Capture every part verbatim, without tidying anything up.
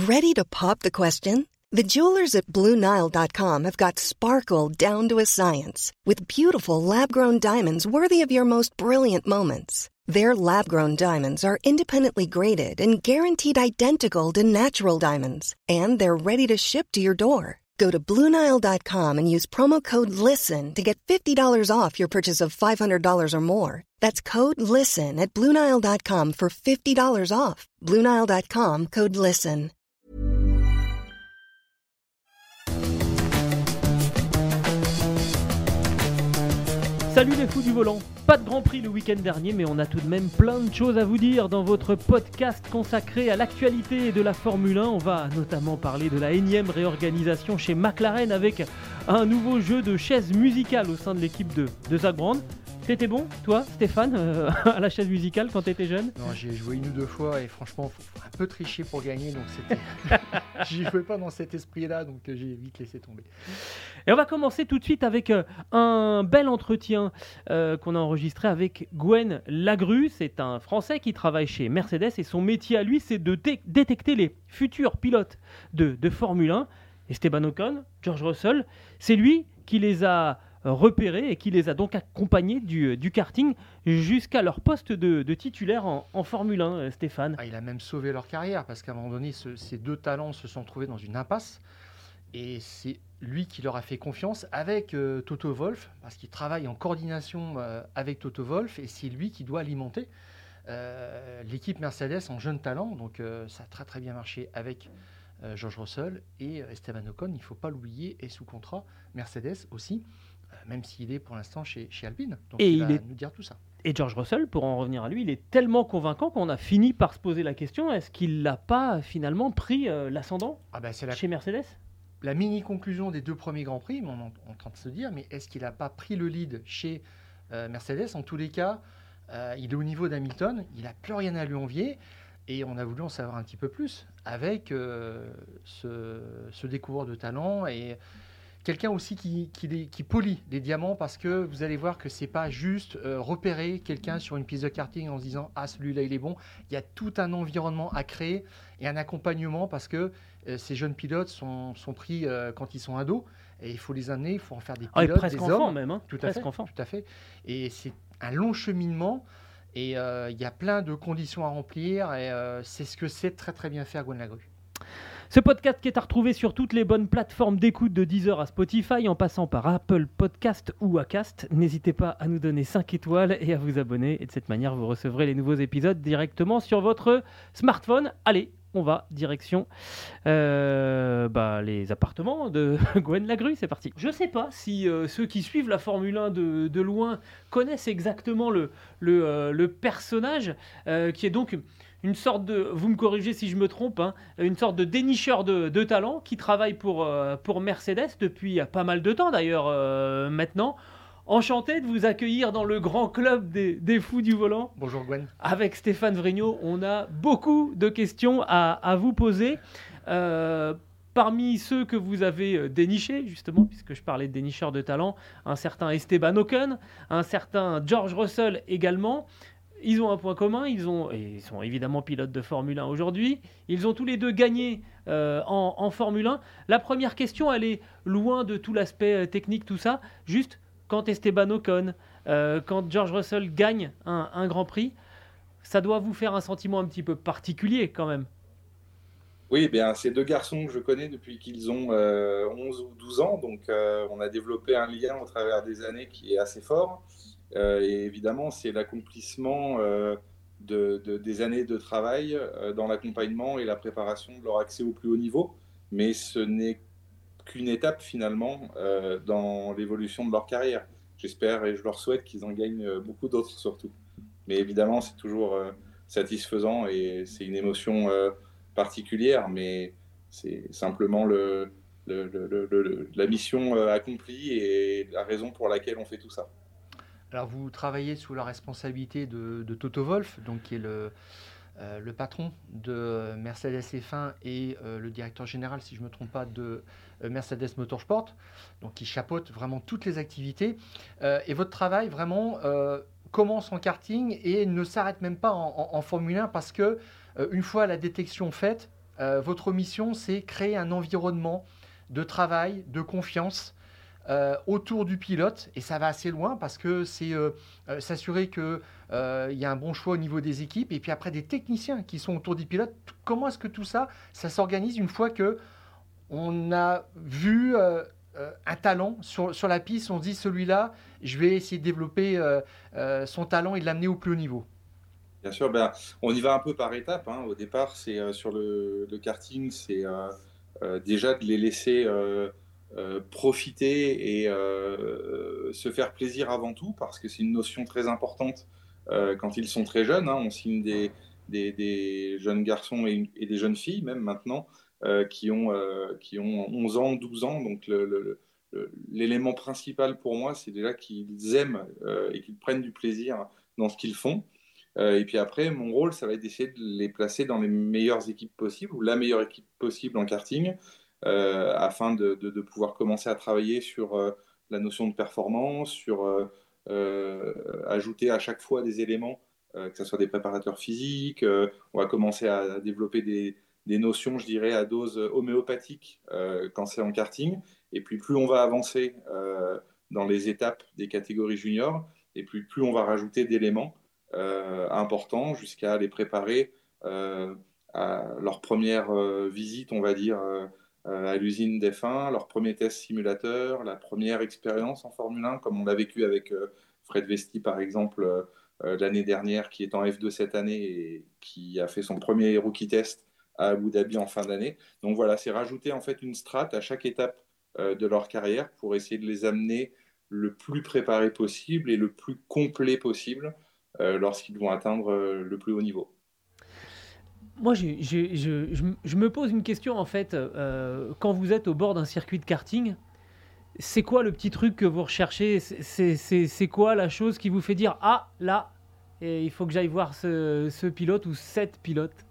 Ready to pop the question? The jewelers at Blue Nile dot com have got sparkle down to a science with beautiful lab-grown diamonds worthy of your most brilliant moments. Their lab-grown diamonds are independently graded and guaranteed identical to natural diamonds, and they're ready to ship to your door. Go to Blue Nile dot com and use promo code LISTEN to get fifty dollars off your purchase of five hundred dollars or more. That's code LISTEN at Blue Nile dot com for fifty dollars off. Blue Nile dot com, code LISTEN. Salut les fous du volant, pas de Grand Prix le week-end dernier, mais on a tout de même plein de choses à vous dire dans votre podcast consacré à l'actualité de la Formule un. On va notamment parler de la énième réorganisation chez McLaren avec un nouveau jeu de chaises musicales au sein de l'équipe de, de Zak Brown. T'étais bon, toi, Stéphane, euh, à la chaise musicale quand t'étais jeune? Non, j'ai joué une ou deux fois et franchement, faut un peu tricher pour gagner, donc c'était... J'y jouais pas dans cet esprit-là, donc j'ai vite laissé tomber. Et on va commencer tout de suite avec euh, un bel entretien euh, qu'on a enregistré avec Gwen Lagru. C'est un Français qui travaille chez Mercedes et son métier à lui, c'est de dé- détecter les futurs pilotes de, de Formule un. Esteban Ocon, George Russell, c'est lui qui les a repérés et qui les a donc accompagnés du, du karting jusqu'à leur poste de, de titulaire en, en Formule un, Stéphane. Ah, il a même sauvé leur carrière parce qu'à un moment donné, ce, ces deux talents se sont trouvés dans une impasse et c'est lui qui leur a fait confiance avec euh, Toto Wolff parce qu'il travaille en coordination euh, avec Toto Wolff et c'est lui qui doit alimenter euh, l'équipe Mercedes en jeunes talents. Donc euh, ça a très très bien marché avec euh, George Russell et euh, Esteban Ocon, il ne faut pas l'oublier, est sous contrat Mercedes aussi. Même s'il est pour l'instant chez, chez Alpine. Donc et il, il va est... nous dire tout ça. Et George Russell, pour en revenir à lui, il est tellement convaincant qu'on a fini par se poser la question, est-ce qu'il n'a pas finalement pris euh, l'ascendant ah ben c'est la, chez Mercedes? La mini-conclusion des deux premiers Grands Prix, on est en, en train de se dire, mais est-ce qu'il n'a pas pris le lead chez euh, Mercedes? En tous les cas, euh, il est au niveau d'Hamilton, il n'a plus rien à lui envier, et on a voulu en savoir un petit peu plus avec euh, ce, ce découvreur de talent et quelqu'un aussi qui, qui, les, qui polie les diamants parce que vous allez voir que c'est pas juste euh, repérer quelqu'un sur une piste de karting en se disant ah celui-là il est bon. Il y a tout un environnement à créer et un accompagnement parce que euh, ces jeunes pilotes sont, sont pris euh, quand ils sont ados et il faut les amener, il faut en faire des pilotes, ah, presque des enfants hommes. même, hein. Tout à presque fait, enfant. tout à fait. Et c'est un long cheminement et euh, il y a plein de conditions à remplir et euh, c'est ce que sait très très bien faire Gwen Lagru. Ce podcast qui est à retrouver sur toutes les bonnes plateformes d'écoute de Deezer à Spotify en passant par Apple Podcast ou Acast. N'hésitez pas à nous donner cinq étoiles et à vous abonner. Et de cette manière, vous recevrez les nouveaux épisodes directement sur votre smartphone. Allez, on va direction euh, bah, les appartements de Gwen Lagru. C'est parti. Je ne sais pas si euh, ceux qui suivent la Formule un de, de loin connaissent exactement le, le, euh, le personnage euh, qui est donc... une sorte de, vous me corrigez si je me trompe, hein, une sorte de dénicheur de, de talent qui travaille pour, euh, pour Mercedes depuis pas mal de temps d'ailleurs euh, maintenant. Enchanté de vous accueillir dans le grand club des, des fous du volant. Bonjour Gwen. Avec Stéphane Vrignot, on a beaucoup de questions à, à vous poser. Euh, parmi ceux que vous avez dénichés, justement, puisque je parlais de dénicheurs de talent, un certain Esteban Ocon, un certain George Russell également. Ils ont un point commun, ils, ont, et ils sont évidemment pilotes de Formule un aujourd'hui, ils ont tous les deux gagné euh, en, en Formule un. La première question, elle est loin de tout l'aspect technique, tout ça. Juste, quand Esteban Ocon, euh, quand George Russell gagne un, un Grand Prix, ça doit vous faire un sentiment un petit peu particulier quand même. Oui, bien, ces deux garçons que je connais depuis qu'ils ont euh, onze ou douze ans, donc euh, on a développé un lien au travers des années qui est assez fort. Euh, et évidemment, c'est l'accomplissement euh, de, de, des années de travail euh, dans l'accompagnement et la préparation de leur accès au plus haut niveau. Mais ce n'est qu'une étape finalement euh, dans l'évolution de leur carrière. J'espère et je leur souhaite qu'ils en gagnent beaucoup d'autres surtout. Mais évidemment, c'est toujours euh, satisfaisant et c'est une émotion euh, particulière, mais c'est simplement le, le, le, le, le, la mission euh, accomplie et la raison pour laquelle on fait tout ça. Alors, vous travaillez sous la responsabilité de, de Toto Wolff, donc qui est le, euh, le patron de Mercedes F un et euh, le directeur général, si je ne me trompe pas, de euh, Mercedes Motorsport, donc qui chapeaute vraiment toutes les activités. Euh, et votre travail, vraiment, euh, commence en karting et ne s'arrête même pas en, en, en Formule un parce que, euh, une fois la détection faite, euh, votre mission, c'est créer un environnement de travail, de confiance euh, autour du pilote, et ça va assez loin parce que c'est euh, euh, s'assurer qu'il euh, y a un bon choix au niveau des équipes, et puis après des techniciens qui sont autour du pilote. Comment est-ce que tout ça, ça s'organise une fois que on a vu euh, euh, un talent sur, sur la piste, on se dit celui-là, je vais essayer de développer euh, euh, son talent et de l'amener au plus haut niveau. Bien sûr, ben, on y va un peu par étapes, hein. Au départ, c'est euh, sur le, le karting, c'est euh, euh, déjà de les laisser euh, euh, profiter et euh, se faire plaisir avant tout, parce que c'est une notion très importante euh, quand ils sont très jeunes, hein. On signe des, des, des jeunes garçons et, et des jeunes filles, même maintenant, euh, qui ont, euh, qui ont onze ans, douze ans. Donc, le, le- le- l'élément principal pour moi, c'est déjà qu'ils aiment euh, et qu'ils prennent du plaisir dans ce qu'ils font. Euh, et puis après, mon rôle, ça va être d'essayer de les placer dans les meilleures équipes possibles, ou la meilleure équipe possible en karting, euh, afin de, de- de pouvoir commencer à travailler sur euh, la notion de performance, sur euh, euh, ajouter à chaque fois des éléments, euh, que ce soit des préparateurs physiques. Euh, on va commencer à, à développer des, des notions, je dirais, à dose homéopathique euh, quand c'est en karting. Et puis plus on va avancer euh, dans les étapes des catégories juniors, et puis plus on va rajouter d'éléments euh, importants jusqu'à les préparer euh, à leur première euh, visite, on va dire, euh, euh, à l'usine d'F un, leur premier test simulateur, la première expérience en Formule un, comme on l'a vécu avec euh, Fred Vesti, par exemple, euh, euh, l'année dernière, qui est en F deux cette année et qui a fait son premier rookie test à Abu Dhabi en fin d'année. Donc voilà, c'est rajouter en fait une strate à chaque étape euh, de leur carrière pour essayer de les amener le plus préparé possible et le plus complet possible euh, lorsqu'ils vont atteindre euh, le plus haut niveau. Moi, j'ai- j'ai- je, je m- je me pose une question en fait. Euh, quand vous êtes au bord d'un circuit de karting, c'est quoi le petit truc que vous recherchez? C'est c'est- c'est- c'est quoi la chose qui vous fait dire ah là, et il faut que j'aille voir ce, ce pilote ou cette pilote?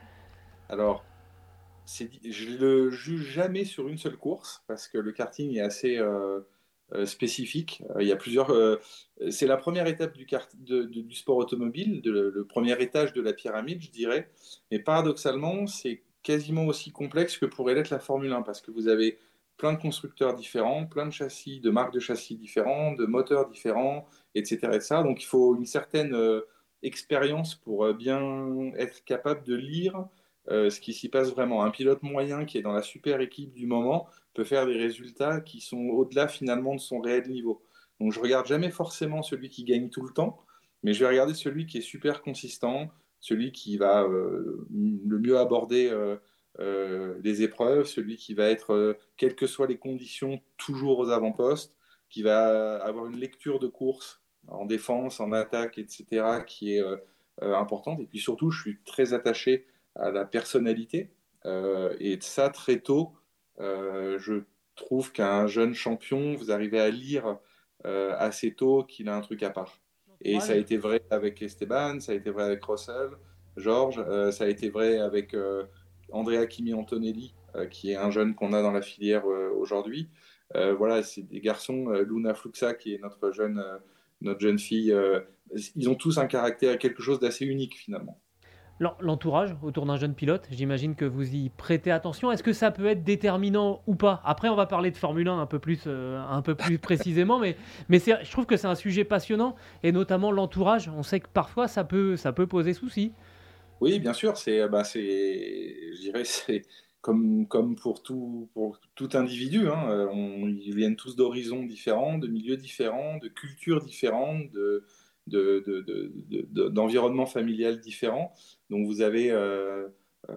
Alors, c'est, je ne le juge jamais sur une seule course parce que le karting est assez euh, euh, spécifique. Euh, il y a plusieurs. Euh, c'est la première étape du, kart, de- de- du sport automobile, de, le, le premier étage de la pyramide, je dirais. Mais paradoxalement, c'est quasiment aussi complexe que pourrait l'être la Formule un parce que vous avez plein de constructeurs différents, plein de châssis, de marques de châssis différents, de moteurs différents, et cetera, et cetera. Donc il faut une certaine euh, expérience pour euh, bien être capable de lire euh, ce qui s'y passe vraiment. Un pilote moyen qui est dans la super équipe du moment peut faire des résultats qui sont au-delà finalement de son réel niveau. Donc je regarde jamais forcément celui qui gagne tout le temps, mais je vais regarder celui qui est super consistant, celui qui va euh, le mieux aborder euh, euh, les épreuves, celui qui va être, euh, quelles que soient les conditions, toujours aux avant-postes, qui va avoir une lecture de course en défense, en attaque, et cetera, qui est euh, euh, importante. Et puis surtout, je suis très attaché à la personnalité. Euh, et ça, très tôt, euh, je trouve qu'un jeune champion, vous arrivez à lire euh, assez tôt qu'il a un truc à part. Et ça a L'entourage. été vrai avec Esteban, ça a été vrai avec Russell, George, euh, ça a été vrai avec euh, Andrea Kimi Antonelli, euh, qui est un jeune qu'on a dans la filière euh, aujourd'hui. Euh, voilà, c'est des garçons, euh, Luna Fluxa, qui est notre jeune, euh, notre jeune fille, euh, ils ont tous un caractère, quelque chose d'assez unique finalement. L'en- L'entourage autour d'un jeune pilote, j'imagine que vous y prêtez attention. Est-ce que ça peut être déterminant ou pas? Après, on va parler de Formule un un peu plus, euh, un peu plus précisément, mais, mais c'est- je trouve que c'est un sujet passionnant, et notamment l'entourage. On sait que parfois, ça peut, ça peut poser souci. Oui, bien sûr, c'est, bah, c'est, je dirais, c'est comme, comme pour tout, pour tout individu, hein, euh, on- ils viennent tous d'horizons différents, de milieux différents, de cultures différentes, de, de, de, de- de- de- d'environnements familial différents. Donc vous avez euh, euh,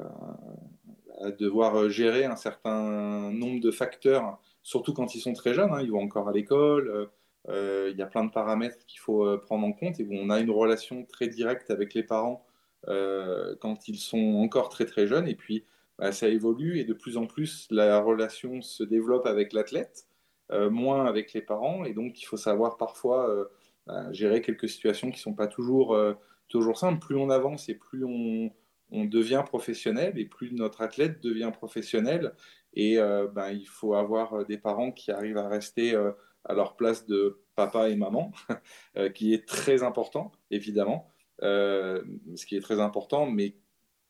à devoir gérer un certain nombre de facteurs, surtout quand ils sont très jeunes, hein, ils vont encore à l'école. Euh, euh, il y a plein de paramètres qu'il faut euh, prendre en compte et où on a une relation très directe avec les parents euh, quand ils sont encore très très jeunes. Et puis, bah, ça évolue et de plus en plus, la relation se développe avec l'athlète, euh, moins avec les parents. Et donc, il faut savoir parfois euh, bah, gérer quelques situations qui ne sont pas toujours, euh, toujours simples. Plus on avance et plus on, on devient professionnel et plus notre athlète devient professionnel. Et euh, ben, il faut avoir des parents qui arrivent à rester euh, à leur place de papa et maman, euh, qui est très important, évidemment. Euh, ce qui est très important, mais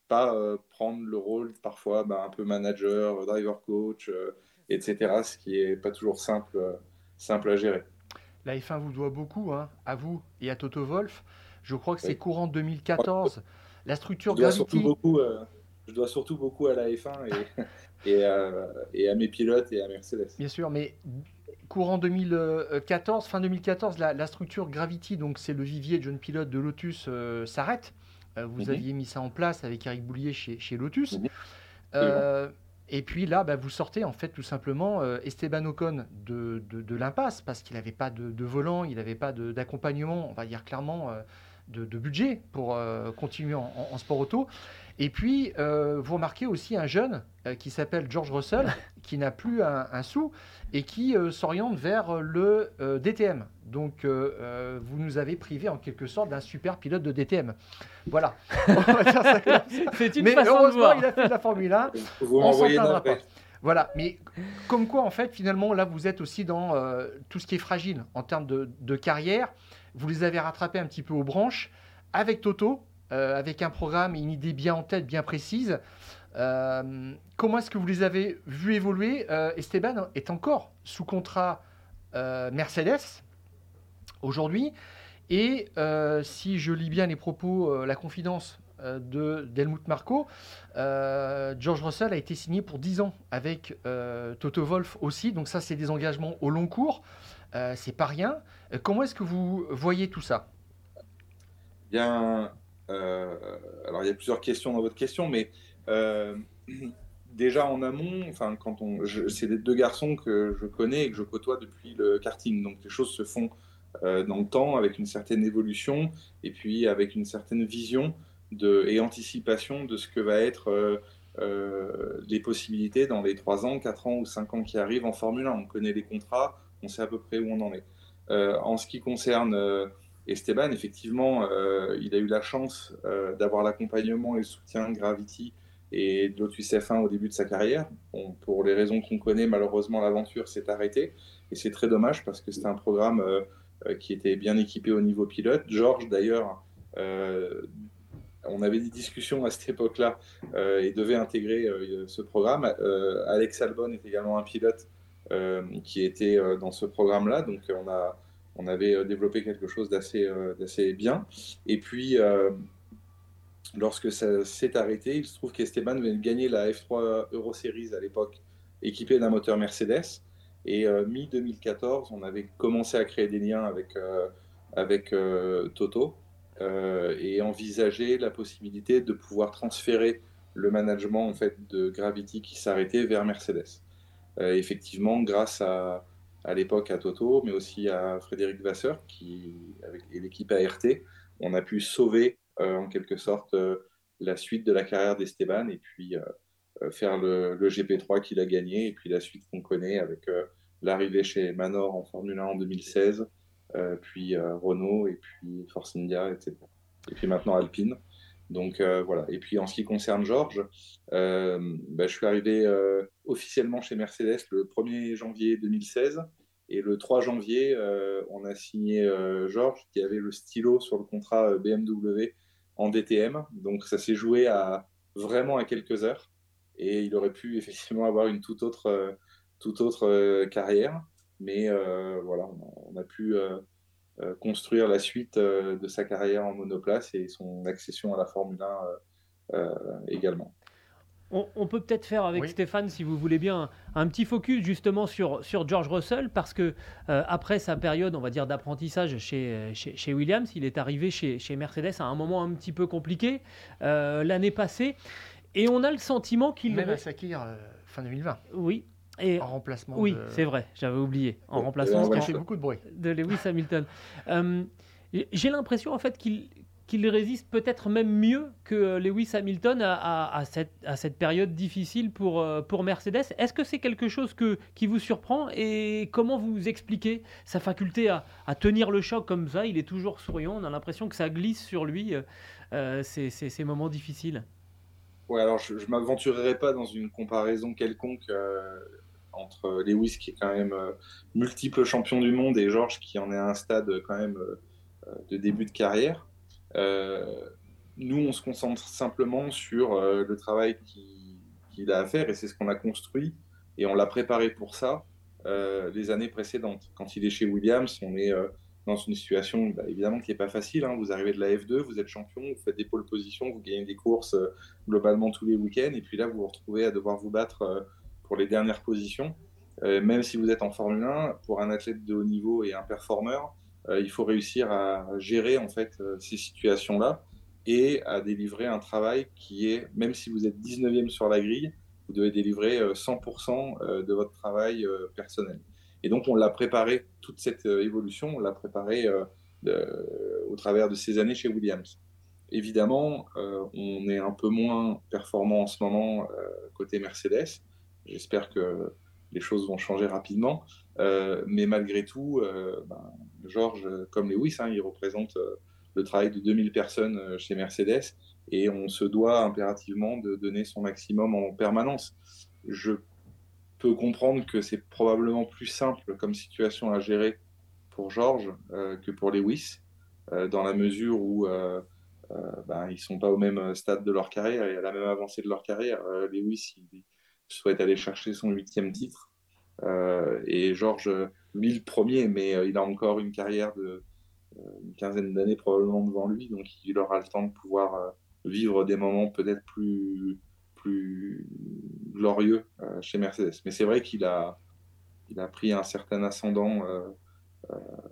pas euh, prendre le rôle parfois bah, un peu manager, driver coach, euh, et cetera, ce qui n'est pas toujours simple, euh, simple à gérer. La F un vous doit beaucoup, hein, à vous et à Toto Wolff. Je crois que c'est Oui. courant deux mille quatorze. La structure Je dois surtout Gravity. beaucoup, euh, je dois surtout beaucoup à la F un et, et, à, et à mes pilotes et à Mercedes. Bien sûr, mais courant deux mille quatorze, fin deux mille quatorze, la, la structure Gravity, donc c'est le vivier de jeunes pilotes de Lotus, euh, s'arrête. Euh, vous Mhm. aviez mis ça en place avec Eric Boulier chez, chez Lotus. Mhm. Euh, et puis là, bah, vous sortez en fait tout simplement euh, Esteban Ocon de, de, de l'impasse parce qu'il n'avait pas de, de volant, il n'avait pas de- d'accompagnement, on va dire clairement, euh, de, de budget pour euh, continuer en, en- en sport auto. Et puis, euh, vous remarquez aussi un jeune euh, qui s'appelle George Russell, qui n'a plus un, un sou et qui euh, s'oriente vers le euh, D T M. Donc, euh, euh, vous nous avez privé en quelque sorte d'un super pilote de D T M. Voilà. On va dire ça comme ça. C'est une Mais façon de heureusement, voir. il a fait de la Formule un. Vous On s'en m'envoyez plaindra navré. pas. Voilà, mais comme quoi, en fait, finalement, là, vous êtes aussi dans euh, tout ce qui est fragile en termes de, de carrière. Vous les avez rattrapés un petit peu aux branches avec Toto, euh, avec un programme et une idée bien en tête, bien précise. Euh, comment est-ce que vous les avez vus évoluer euh, Esteban est encore sous contrat euh, Mercedes aujourd'hui. Et euh, si je lis bien les propos, euh, la confidence euh, de d'Helmut Marko, euh, George Russell a été signé pour dix ans avec euh, Toto Wolff aussi. Donc ça, c'est des engagements au long cours. Euh, c'est pas rien. Euh, comment est-ce que vous voyez tout ça? Bien, euh, alors il y a plusieurs questions dans votre question, mais euh, déjà en amont, enfin quand on, je- c'est les deux garçons que je connais et que je côtoie depuis le karting, donc les choses se font euh, dans le temps avec une certaine évolution et puis avec une certaine vision de, et anticipation de ce que va être euh, euh, les possibilités dans les trois ans, quatre ans ou cinq ans qui arrivent en Formule un. On connaît les contrats, on sait à peu près où on en est. Euh, en ce qui concerne euh, Esteban, effectivement, euh, il a eu la chance euh, d'avoir l'accompagnement et le soutien de Gravity et de Lotus F un au début de sa carrière. Bon, pour les raisons qu'on connaît, malheureusement, l'aventure s'est arrêtée. Et c'est très dommage parce que c'était un programme euh, euh, qui était bien équipé au niveau pilote. George, d'ailleurs, euh, on avait des discussions à cette époque-là euh, et devait intégrer euh, ce programme. Euh, Alex Albon est également un pilote euh, qui était euh, dans ce programme-là. Donc, on a on avait développé quelque chose d'assez, euh, d'assez bien. Et puis, euh, lorsque ça s'est arrêté, il se trouve qu'Esteban venait de gagner la F trois Euro Series à l'époque, équipée d'un moteur Mercedes. Et euh, mi-deux mille quatorze, on avait commencé à créer des liens avec, euh, avec euh, Toto euh, et envisager la possibilité de pouvoir transférer le management en fait, de Gravity qui s'arrêtait vers Mercedes. Euh, effectivement, grâce à, à l'époque à Toto, mais aussi à Frédéric Vasseur qui, avec, et l'équipe A R T, on a pu sauver euh, en quelque sorte euh, la suite de la carrière d'Esteban et puis euh, faire le, le G P trois qu'il a gagné et puis la suite qu'on connaît avec euh, l'arrivée chez Manor en Formule un en deux mille seize, euh, puis euh, Renault et puis Force India, et cetera. Et puis maintenant Alpine. Donc euh, voilà. Et puis en ce qui concerne Georges, euh, bah, je suis arrivé euh, officiellement chez Mercedes le premier janvier deux mille seize. Et le trois janvier, euh, on a signé euh, Georges qui avait le stylo sur le contrat B M W en D T M. Donc ça s'est joué à, vraiment à quelques heures. Et il aurait pu effectivement avoir une toute autre, euh, toute autre euh, carrière. Mais euh, voilà, on a, on a pu euh, euh, construire la suite euh, de sa carrière en monoplace et son accession à la Formule un euh, euh, également. On, on peut peut-être faire avec Oui. Stéphane, si vous voulez bien, un, un petit focus justement sur, sur George Russell, parce que euh, après sa période, on va dire, d'apprentissage chez, chez, chez Williams, il est arrivé chez, chez Mercedes à un moment un petit peu compliqué euh, l'année passée, et on a le sentiment qu'il... Même à Sakir, euh, fin deux mille vingt, Oui. Et en remplacement oui, de... c'est vrai, j'avais oublié, en Oui, remplacement Ce qui a ouais, fait je- beaucoup de bruit. de Lewis Hamilton. Euh, j'ai l'impression en fait qu'il qu'il résiste peut-être même mieux que Lewis Hamilton à, à, à, cette, à cette période difficile pour, euh, pour Mercedes. Est-ce que c'est quelque chose que, qui vous surprend et comment vous expliquez sa faculté à, à tenir le choc comme ça? Il est toujours souriant, on a l'impression que ça glisse sur lui euh, ces, ces, ces moments difficiles. Ouais, alors je ne m'aventurerai pas dans une comparaison quelconque euh, entre Lewis, qui est quand même euh, multiple champion du monde, et George, qui en est à un stade quand même euh, de début de carrière. Euh, nous, on se concentre simplement sur euh, le travail qui, qu'il a à faire et c'est ce qu'on a construit et on l'a préparé pour ça euh, les années précédentes. Quand il est chez Williams, on est euh, dans une situation bah, évidemment qui n'est pas facile. Hein. Vous arrivez de la F deux, vous êtes champion, vous faites des pole positions, vous gagnez des courses euh, globalement tous les week-ends et puis là, vous vous retrouvez à devoir vous battre euh, pour les dernières positions. Euh, même si vous êtes en Formule un, pour un athlète de haut niveau et un performeur, euh, il faut réussir à gérer en fait euh, ces situations-là et à délivrer un travail qui est, même si vous êtes dix-neuvième sur la grille, vous devez délivrer cent pour cent de votre travail personnel. Et donc, on l'a préparé, toute cette évolution, on l'a préparé euh, de, au travers de ces années chez Williams. Évidemment, euh, on est un peu moins performant en ce moment euh, côté Mercedes. J'espère que les choses vont changer rapidement. Euh, mais malgré tout, euh, ben, George, comme Lewis, hein, il représente euh, le travail de deux mille personnes chez Mercedes et on se doit impérativement de donner son maximum en permanence. Je peux comprendre que c'est probablement plus simple comme situation à gérer pour George euh, que pour Lewis, euh, dans la mesure où euh, euh, ben, ils ne sont pas au même stade de leur carrière et à la même avancée de leur carrière. Euh, Lewis, il souhaite aller chercher son huitième titre euh, et George, lui, le premier, mais euh, il a encore une carrière de une quinzaine d'années probablement devant lui, donc il aura le temps de pouvoir euh, vivre des moments peut-être plus, plus glorieux euh, chez Mercedes. Mais c'est vrai qu'il a, il a pris un certain ascendant euh, euh,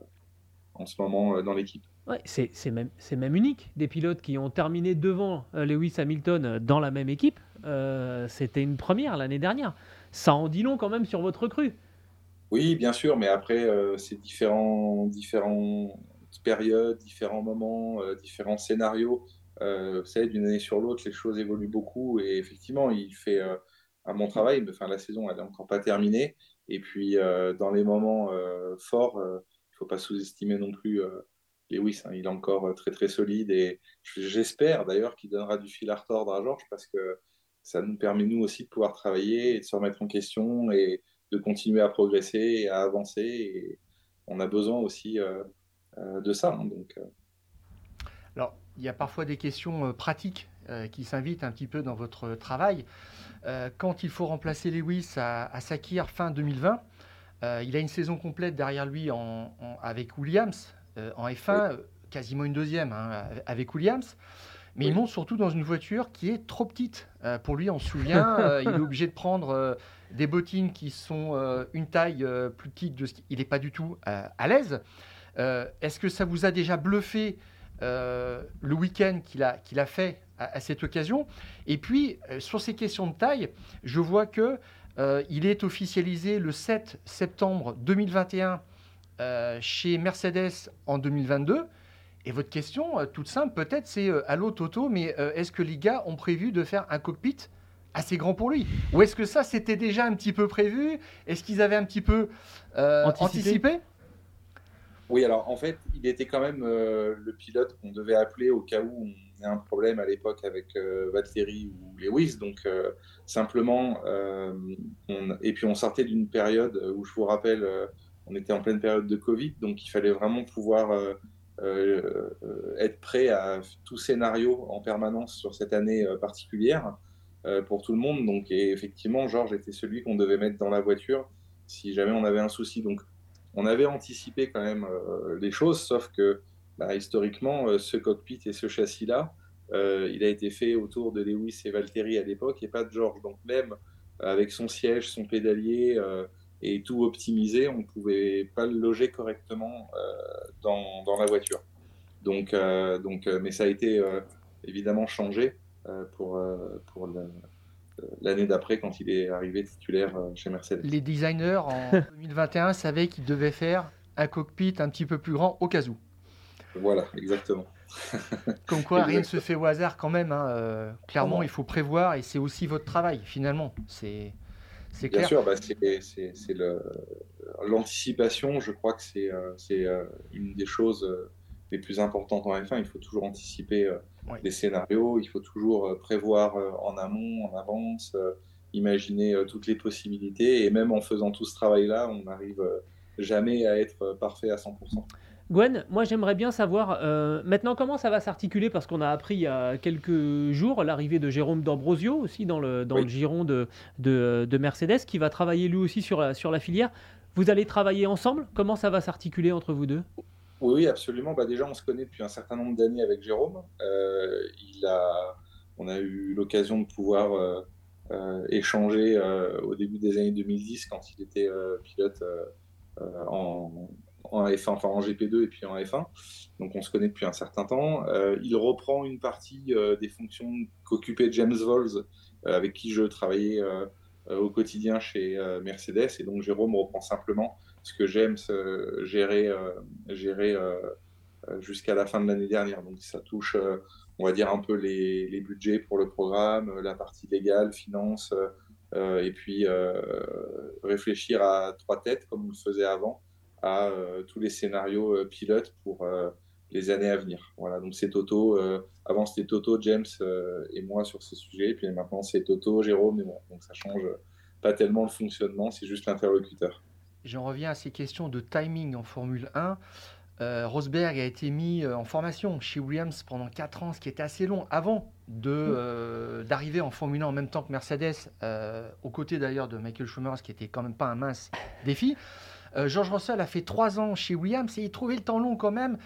en ce moment euh, dans l'équipe. Ouais, c'est, c'est, même, c'est même unique, des pilotes qui ont terminé devant euh, Lewis Hamilton dans la même équipe. Euh, c'était une première l'année dernière. Ça en dit long quand même sur votre recrue. Oui, bien sûr, mais après, euh, c'est différents, différents périodes, différents moments, euh, différents scénarios. Euh, vous savez, d'une année sur l'autre, les choses évoluent beaucoup et effectivement, il fait euh, un bon travail, mais enfin, la saison, elle n'est encore pas terminée. Et puis, euh, dans les moments euh, forts, euh, il ne faut pas sous-estimer non plus euh, Lewis. Hein, il est encore euh, très, très solide et j'espère d'ailleurs qu'il donnera du fil à retordre à Georges parce que ça nous permet, nous aussi, de pouvoir travailler et de se remettre en question et de continuer à progresser et à avancer. Et on a besoin aussi euh, euh, de ça. Hein, donc, euh. Alors, il y a parfois des questions euh, pratiques euh, qui s'invitent un petit peu dans votre travail. Euh, quand il faut remplacer Lewis à, à Sakhir fin deux mille vingt, euh, il a une saison complète derrière lui en, en, avec Williams, euh, en F un, oui. Quasiment une deuxième hein, avec Williams. Mais oui. Il monte surtout dans une voiture qui est trop petite. Euh, pour lui, on se souvient, euh, il est obligé de prendre euh, des bottines qui sont euh, une taille euh, plus petite de ce qu'il n'est pas du tout euh, à l'aise. Euh, est-ce que ça vous a déjà bluffé euh, le week-end qu'il a, qu'il a fait à, à cette occasion? Et puis, euh, sur ces questions de taille, je vois qu'il euh, est officialisé le sept septembre deux mille vingt et un euh, chez Mercedes en deux mille vingt-deux. Et votre question, euh, toute simple, peut-être, c'est euh, allô Toto, mais euh, est-ce que les gars ont prévu de faire un cockpit assez grand pour lui? Ou est-ce que ça, c'était déjà un petit peu prévu? Est-ce qu'ils avaient un petit peu euh, anticipé, anticipé Oui, alors en fait, il était quand même euh, le pilote qu'on devait appeler au cas où on a un problème à l'époque avec euh, Valtteri ou Lewis. Donc euh, simplement, euh, on, et puis on sortait d'une période où je vous rappelle, euh, on était en pleine période de Covid, donc il fallait vraiment pouvoir euh, euh, être prêt à tout scénario en permanence sur cette année euh, particulière euh, pour tout le monde. Donc et effectivement, Georges était celui qu'on devait mettre dans la voiture si jamais on avait un souci. Donc on avait anticipé quand même euh, les choses, sauf que bah, historiquement, euh, ce cockpit et ce châssis-là, euh, il a été fait autour de Lewis et Valtteri à l'époque et pas de George. Donc même avec son siège, son pédalier euh, et tout optimisé, on ne pouvait pas le loger correctement euh, dans, dans la voiture. Donc, euh, donc, euh, mais ça a été euh, évidemment changé euh, pour, euh, pour le, l'année d'après quand il est arrivé titulaire chez Mercedes. Les designers en deux mille vingt et un savaient qu'ils devaient faire un cockpit un petit peu plus grand au cas où. Voilà, exactement. Comme quoi, exactement. Rien ne se fait au hasard quand même. Hein. Euh, clairement, il faut prévoir et c'est aussi votre travail finalement. C'est, c'est clair. Bien sûr, bah, c'est, c'est, c'est le, l'anticipation. Je crois que c'est, c'est une des choses les plus importantes en F un. Il faut toujours anticiper euh, oui. des scénarios, il faut toujours euh, prévoir euh, en amont, en avance, euh, imaginer euh, toutes les possibilités. Et même en faisant tout ce travail-là, on n'arrive euh, jamais à être parfait à cent pour cent. Gwen, moi j'aimerais bien savoir euh, maintenant comment ça va s'articuler parce qu'on a appris il y a quelques jours l'arrivée de Jérôme D'Ambrosio aussi dans le, dans Oui. le giron de, de, de Mercedes qui va travailler lui aussi sur la, sur la filière. Vous allez travailler ensemble? Comment ça va s'articuler entre vous deux? Oui, oui, absolument. Bah, déjà, on se connaît depuis un certain nombre d'années avec Jérôme. Euh, il a, on a eu l'occasion de pouvoir euh, euh, échanger euh, au début des années deux mille dix quand il était euh, pilote euh, euh, en, en F un, enfin en G P deux et puis en F un. Donc on se connaît depuis un certain temps. Euh, il reprend une partie euh, des fonctions qu'occupait James Vols, euh, avec qui je travaillais euh, euh, au quotidien chez euh, Mercedes. Et donc Jérôme reprend simplement ce que James euh, gérait, euh, gérait euh, jusqu'à la fin de l'année dernière. Donc ça touche, euh, on va dire, un peu les, les budgets pour le programme, la partie légale, finance, euh, et puis euh, réfléchir à trois têtes, comme on le faisait avant, à euh, tous les scénarios euh, pilotes pour euh, les années à venir. Voilà, donc c'est Toto. Euh, avant, c'était Toto, James euh, et moi sur ces sujets, et puis maintenant, c'est Toto, Jérôme et moi. Donc ça change pas tellement le fonctionnement, c'est juste l'interlocuteur. J'en reviens à ces questions de timing en Formule un. Euh, Rosberg a été mis euh, en formation chez Williams pendant quatre ans, ce qui était assez long, avant de, euh, d'arriver en Formule un en même temps que Mercedes, euh, aux côtés d'ailleurs de Michael Schumacher, ce qui était quand même pas un mince défi. Euh, George Russell a fait trois ans chez Williams et il trouvait le temps long quand même.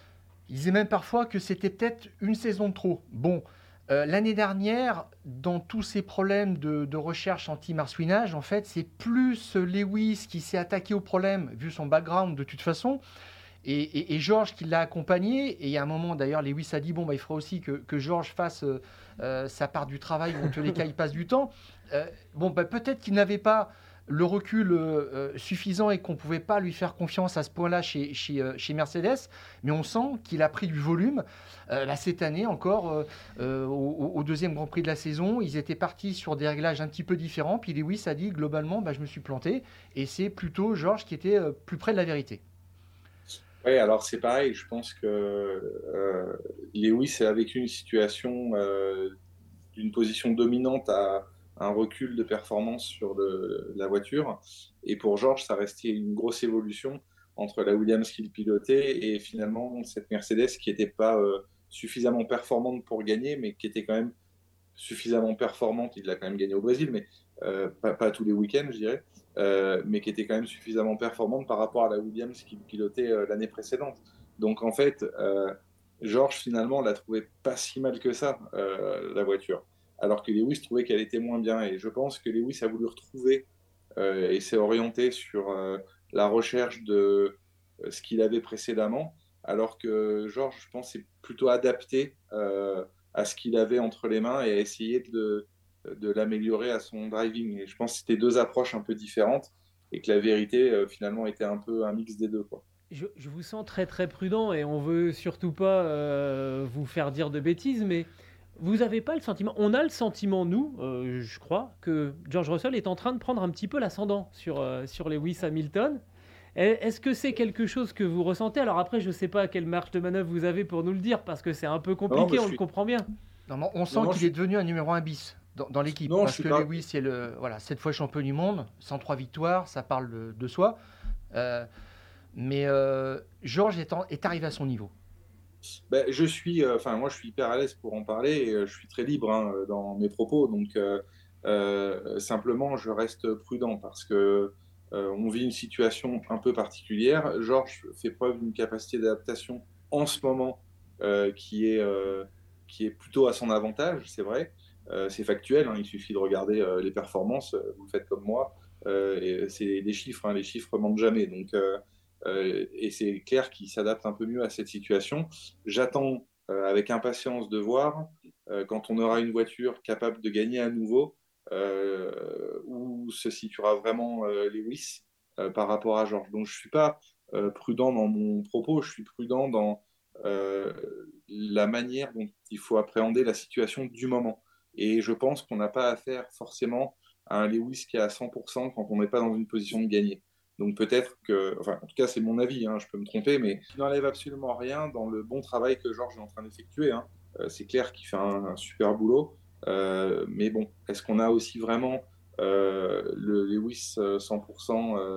Il disait même parfois que c'était peut-être une saison de trop. Bon, euh, l'année dernière, dans tous ces problèmes de, de recherche anti-marsouinage, en fait, c'est plus Lewis qui s'est attaqué au problème, vu son background de toute façon. Et, et, et George qui l'a accompagné, et il y a un moment d'ailleurs, Lewis a dit bon, bah, il faudra aussi que, que George fasse euh, euh, sa part du travail, ou en tous les cas, il passe du temps. Euh, bon, bah, peut-être qu'il n'avait pas le recul euh, suffisant et qu'on ne pouvait pas lui faire confiance à ce point-là chez, chez, euh, chez Mercedes, mais on sent qu'il a pris du volume. Euh, là, cette année, encore, euh, euh, au, au deuxième Grand Prix de la saison, ils étaient partis sur des réglages un petit peu différents, puis Lewis a dit globalement, bah, je me suis planté, et c'est plutôt George qui était euh, plus près de la vérité. Oui, alors c'est pareil, je pense que euh, Lewis a vécu une situation euh, d'une position dominante à un recul de performance sur le, la voiture. Et pour George, ça restait une grosse évolution entre la Williams qu'il pilotait et finalement cette Mercedes qui n'était pas euh, suffisamment performante pour gagner, mais qui était quand même suffisamment performante. Il l'a quand même gagné au Brésil, mais euh, pas, pas tous les week-ends, je dirais. Euh, mais qui était quand même suffisamment performante par rapport à la Williams qu'il pilotait euh, l'année précédente. Donc en fait, euh, George finalement l'a trouvé pas si mal que ça, euh, la voiture. Alors que Lewis trouvait qu'elle était moins bien. Et je pense que Lewis a voulu retrouver euh, et s'est orienté sur euh, la recherche de euh, ce qu'il avait précédemment. Alors que George, je pense, est plutôt adapté euh, à ce qu'il avait entre les mains et à essayer de, de l'améliorer à son driving. Et je pense que c'était deux approches un peu différentes et que la vérité, euh, finalement, était un peu un mix des deux, quoi. Je, je vous sens très très prudent et on veut surtout pas euh, vous faire dire de bêtises, mais vous n'avez pas le sentiment, on a le sentiment, nous, euh, je crois, que George Russell est en train de prendre un petit peu l'ascendant sur, euh, sur Lewis Hamilton. Est-ce que c'est quelque chose que vous ressentez? Alors après, je ne sais pas quelle marge de manœuvre vous avez pour nous le dire, parce que c'est un peu compliqué, Non, on suis... le comprend bien. Non, on sent non, non, qu'il suis... est devenu un numéro un bis dans, dans l'équipe. Non, parce que pas... Lewis est le, voilà, cette fois champion du monde, cent trois victoires, ça parle de, de soi. Euh, mais euh, George est, en, est arrivé à son niveau. Ben, je suis, enfin, euh, moi, je suis hyper à l'aise pour en parler et euh, je suis très libre hein, dans mes propos. Donc, euh, euh, simplement, je reste prudent parce que euh, on vit une situation un peu particulière. Georges fait preuve d'une capacité d'adaptation en ce moment euh, qui est euh, qui est plutôt à son avantage, c'est vrai. Euh, c'est factuel. Hein, il suffit de regarder euh, les performances. Vous le faites comme moi. Euh, et c'est des chiffres. Hein, les chiffres mentent jamais. Donc euh, Euh, et c'est clair qu'il s'adapte un peu mieux à cette situation. J'attends euh, avec impatience de voir euh, quand on aura une voiture capable de gagner à nouveau euh, où se situera vraiment euh, Lewis euh, par rapport à George. Donc je ne suis pas euh, prudent dans mon propos, je suis prudent dans euh, la manière dont il faut appréhender la situation du moment. Et je pense qu'on n'a pas affaire forcément à un Lewis qui est à cent pour cent quand on n'est pas dans une position de gagner. Donc peut-être que, enfin en tout cas c'est mon avis, hein, je peux me tromper, mais il n'enlève absolument rien dans le bon travail que Georges est en train d'effectuer. Hein. Euh, c'est clair qu'il fait un, un super boulot, euh, mais bon, est-ce qu'on a aussi vraiment euh, le Lewis cent pour cent euh,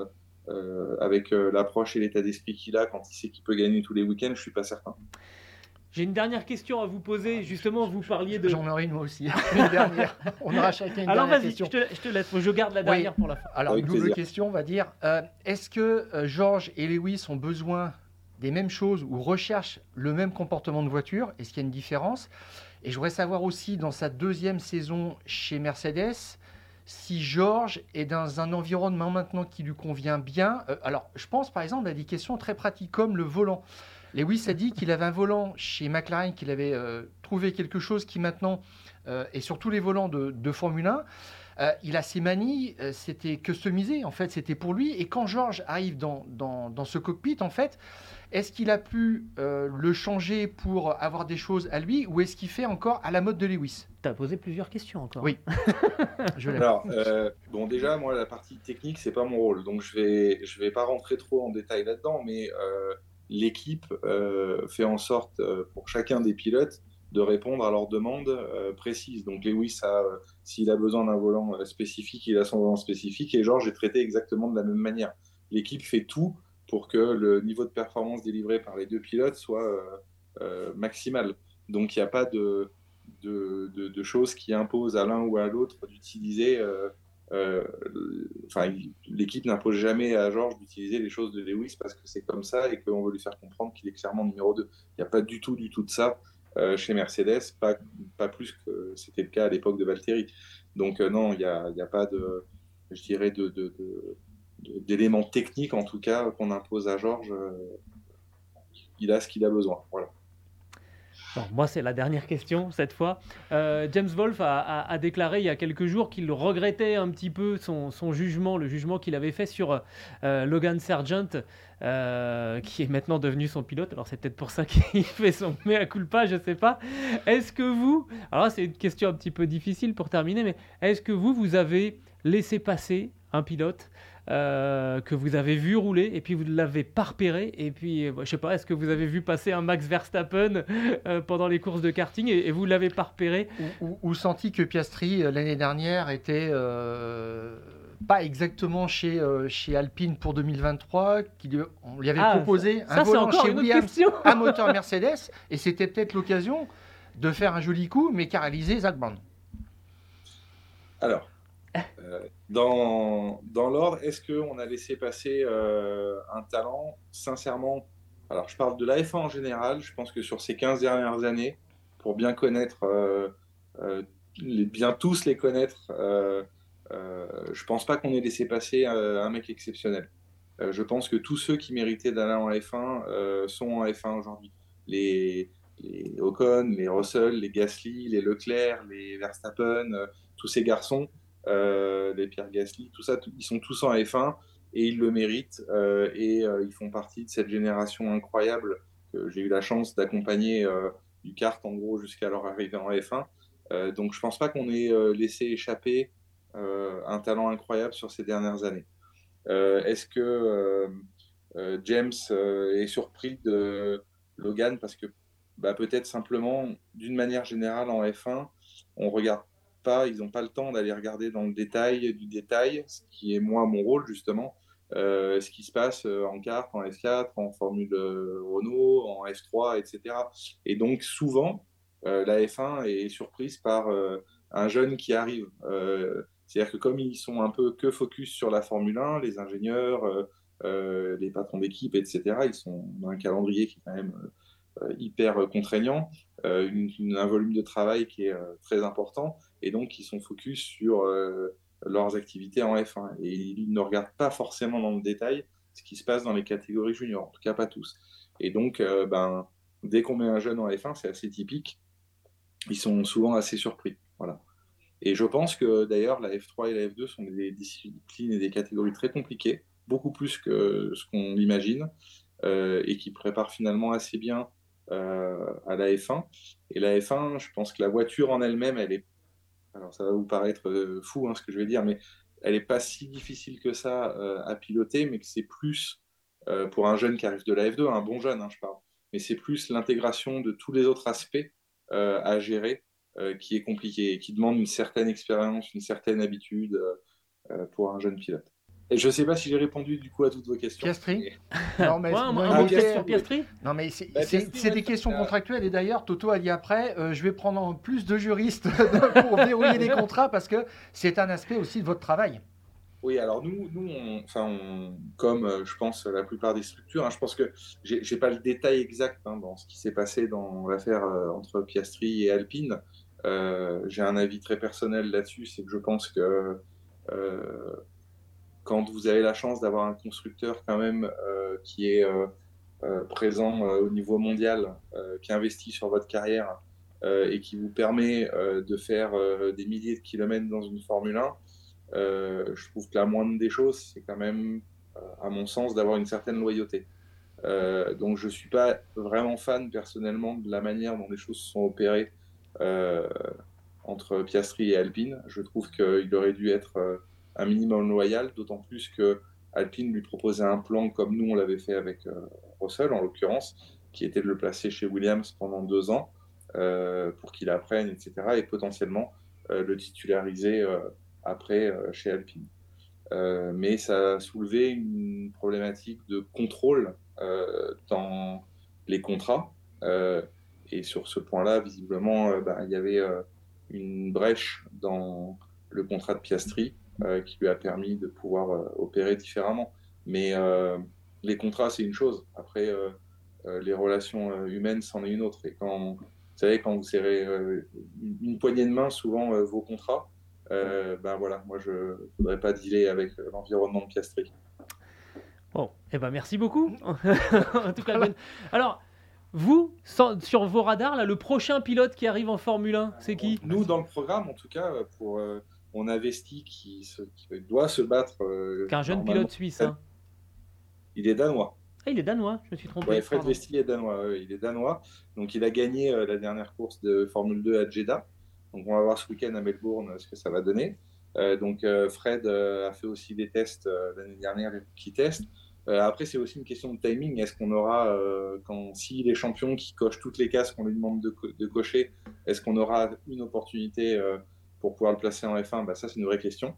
euh, avec euh, l'approche et l'état d'esprit qu'il a quand il sait qu'il peut gagner tous les week-ends, je suis pas certain. J'ai une dernière question à vous poser. Justement, vous parliez de. J'en aurai une moi aussi. Une dernière. On aura chacun une Alors dernière vas-y, question. je te, je te laisse. Je garde la dernière Oui. pour la fin. Alors, Avec double plaisir. question, on va dire. Euh, est-ce que euh, George et Lewis ont besoin des mêmes choses ou recherchent le même comportement de voiture? Est-ce qu'il y a une différence? Et je voudrais savoir aussi, dans sa deuxième saison chez Mercedes, si George est dans un environnement maintenant qui lui convient bien. Euh, alors, je pense par exemple à des questions très pratiques comme le volant. Lewis a dit qu'il avait un volant chez McLaren, qu'il avait euh, trouvé quelque chose qui maintenant euh, est sur tous les volants de, de Formule un. Euh, il a ses manies, euh, c'était customisé, en fait, c'était pour lui. Et quand George arrive dans, dans, dans ce cockpit, en fait, est-ce qu'il a pu euh, le changer pour avoir des choses à lui ou est-ce qu'il fait encore à la mode de Lewis? Tu as posé plusieurs questions encore. Oui. Je l'ai. Alors, euh, bon, déjà, moi, la partie technique, c'est pas mon rôle, donc je vais, je vais pas rentrer trop en détail là-dedans, mais euh, l'équipe euh, fait en sorte, euh, pour chacun des pilotes, de répondre à leurs demandes euh, précises. Donc, Lewis, a, euh, s'il a besoin d'un volant euh, spécifique, il a son volant spécifique, et George est traité exactement de la même manière. L'équipe fait tout pour que le niveau de performance délivré par les deux pilotes soit euh, euh, maximal. Donc, il n'y a pas de... De, de, de choses qui imposent à l'un ou à l'autre d'utiliser. Euh, euh, enfin, l'équipe n'impose jamais à George d'utiliser les choses de Lewis parce que c'est comme ça et qu'on veut lui faire comprendre qu'il est clairement numéro deux. Il n'y a pas du tout, du tout de ça euh, chez Mercedes, pas, pas plus que c'était le cas à l'époque de Valtteri. Donc, euh, non, il n'y a, y a pas de, je dirais, de, de, de, de, d'éléments techniques en tout cas qu'on impose à George. Euh, il a ce qu'il a besoin. Voilà. Bon, moi, c'est la dernière question cette fois. Euh, James Wolfe a, a, a déclaré il y a quelques jours qu'il regrettait un petit peu son, son jugement, le jugement qu'il avait fait sur euh, Logan Sargent, euh, qui est maintenant devenu son pilote. Alors, c'est peut-être pour ça qu'il fait son mea culpa, je ne sais pas. Est-ce que vous, alors là, c'est une question un petit peu difficile pour terminer, mais est-ce que vous, vous avez laissé passer un pilote Euh, que vous avez vu rouler et puis vous ne l'avez pas repéré et puis euh, je sais pas, est-ce que vous avez vu passer un Max Verstappen euh, pendant les courses de karting et, et vous ne l'avez pas repéré ou, ou, ou senti que Piastri euh, l'année dernière était euh, pas exactement chez, euh, chez Alpine pour deux mille vingt-trois, qu'on lui avait ah, proposé ça, un ça, volant chez Williams, un moteur Mercedes, et c'était peut-être l'occasion de faire un joli coup mais qu'a réalisé Zak Brown. Alors Euh, dans, dans l'ordre, est-ce qu'on a laissé passer euh, un talent? Sincèrement, alors je parle de la F un en général, je pense que sur ces quinze dernières années, pour bien connaître, euh, euh, les, bien tous les connaître, euh, euh, je pense pas qu'on ait laissé passer euh, un mec exceptionnel. Euh, je pense que tous ceux qui méritaient d'aller en F un euh, sont en F un aujourd'hui. Les, les Ocon, les Russell, les Gasly, les Leclerc, les Verstappen, euh, tous ces garçons, Euh, les Pierre Gasly, tout ça, tout, ils sont tous en F un et ils le méritent euh, et euh, ils font partie de cette génération incroyable que j'ai eu la chance d'accompagner euh, du kart en gros jusqu'à leur arrivée en F un. Euh, donc je pense pas qu'on ait euh, laissé échapper euh, un talent incroyable sur ces dernières années. Euh, est-ce que euh, euh, James euh, est surpris de Logan parce que bah, peut-être simplement d'une manière générale en F un on regarde pas, ils n'ont pas le temps d'aller regarder dans le détail du détail, ce qui est moi mon rôle justement, euh, ce qui se passe en kart, en F quatre, en Formule Renault, en F trois, et cetera. Et donc souvent, euh, la F un est surprise par euh, un jeune qui arrive. Euh, c'est-à-dire que comme ils sont un peu que focus sur la Formule un, les ingénieurs, euh, euh, les patrons d'équipe, et cetera, ils sont dans un calendrier qui est quand même euh, hyper contraignant, euh, une, une, un volume de travail qui est euh, très important, et donc ils sont focus sur euh, leurs activités en F un. Et ils ne regardent pas forcément dans le détail ce qui se passe dans les catégories juniors, en tout cas pas tous. Et donc, euh, ben, dès qu'on met un jeune en F un, c'est assez typique, ils sont souvent assez surpris. Voilà. Et je pense que d'ailleurs, la F trois et la F deux sont des disciplines et des catégories très compliquées, beaucoup plus que ce qu'on imagine, euh, et qui préparent finalement assez bien euh, à la F un. Et la F un, je pense que la voiture en elle-même, elle est, alors ça va vous paraître fou hein, ce que je vais dire, mais elle n'est pas si difficile que ça euh, à piloter, mais que c'est plus, euh, pour un jeune qui arrive de la F deux, un bon jeune, hein, je parle, mais c'est plus l'intégration de tous les autres aspects euh, à gérer euh, qui est compliqué et qui demande une certaine expérience, une certaine habitude euh, pour un jeune pilote. Et je ne sais pas si j'ai répondu du coup à toutes vos questions. Piastri mais... Non, mais, ouais, un, non, un mais, mot c'est... sur Piastri non, mais c'est, bah, c'est, Piastri, c'est ouais, des questions euh... contractuelles. Et d'ailleurs, Toto a dit après, euh, je vais prendre plus de juristes pour verrouiller les contrats parce que c'est un aspect aussi de votre travail. Oui, alors nous, nous on, enfin, on, comme euh, je pense la plupart des structures, hein, je pense que j'ai, j'ai pas le détail exact hein, dans ce qui s'est passé dans l'affaire euh, entre Piastri et Alpine. Euh, j'ai un avis très personnel là-dessus, c'est que je pense que euh, quand vous avez la chance d'avoir un constructeur quand même euh, qui est euh, euh, présent euh, au niveau mondial, euh, qui investit sur votre carrière euh, et qui vous permet euh, de faire euh, des milliers de kilomètres dans une Formule un, euh, je trouve que la moindre des choses, c'est quand même, euh, à mon sens, d'avoir une certaine loyauté. Euh, donc je ne suis pas vraiment fan personnellement de la manière dont les choses sont opérées euh, entre Piastri et Alpine. Je trouve qu'il aurait dû être euh, un minimum loyal, d'autant plus que Alpine lui proposait un plan comme nous on l'avait fait avec euh, Russell en l'occurrence, qui était de le placer chez Williams pendant deux ans euh, pour qu'il apprenne, et cetera, et potentiellement euh, le titulariser euh, après euh, chez Alpine. Euh, mais ça a soulevé une problématique de contrôle euh, dans les contrats. Euh, et sur ce point-là, visiblement, euh, bah, il y avait euh, une brèche dans le contrat de Piastri euh, qui lui a permis de pouvoir euh, opérer différemment. Mais euh, les contrats, c'est une chose. Après, euh, euh, les relations euh, humaines, c'en est une autre. Et quand, vous savez, quand vous serrez euh, une, une poignée de main, souvent euh, vos contrats, euh, ben voilà, moi je ne voudrais pas dealer avec euh, l'environnement de Piastri. Bon, eh ben merci beaucoup. En tout cas, Ben. Alors, vous, sans, sur vos radars, là, le prochain pilote qui arrive en Formule un, c'est qui ? Nous, dans le programme, en tout cas, pour, euh, on investit qui, se, qui doit se battre. Euh, Qu'un jeune pilote suisse. Hein. Il est danois. Ah, il est danois, je me suis trompé. Ouais, Fred Vesti est danois. Ouais, il est danois. Donc, il a gagné euh, la dernière course de Formule deux à Jeddah. Donc, on va voir ce week-end à Melbourne ce que ça va donner. Euh, donc, euh, Fred euh, a fait aussi des tests euh, l'année dernière, les petits tests. Euh, après, c'est aussi une question de timing. Est-ce qu'on aura, euh, quand s'il est champion qui coche toutes les cases qu'on lui demande de, co- de cocher, est-ce qu'on aura une opportunité euh, pour pouvoir le placer en F un? Bah, ça, c'est une vraie question.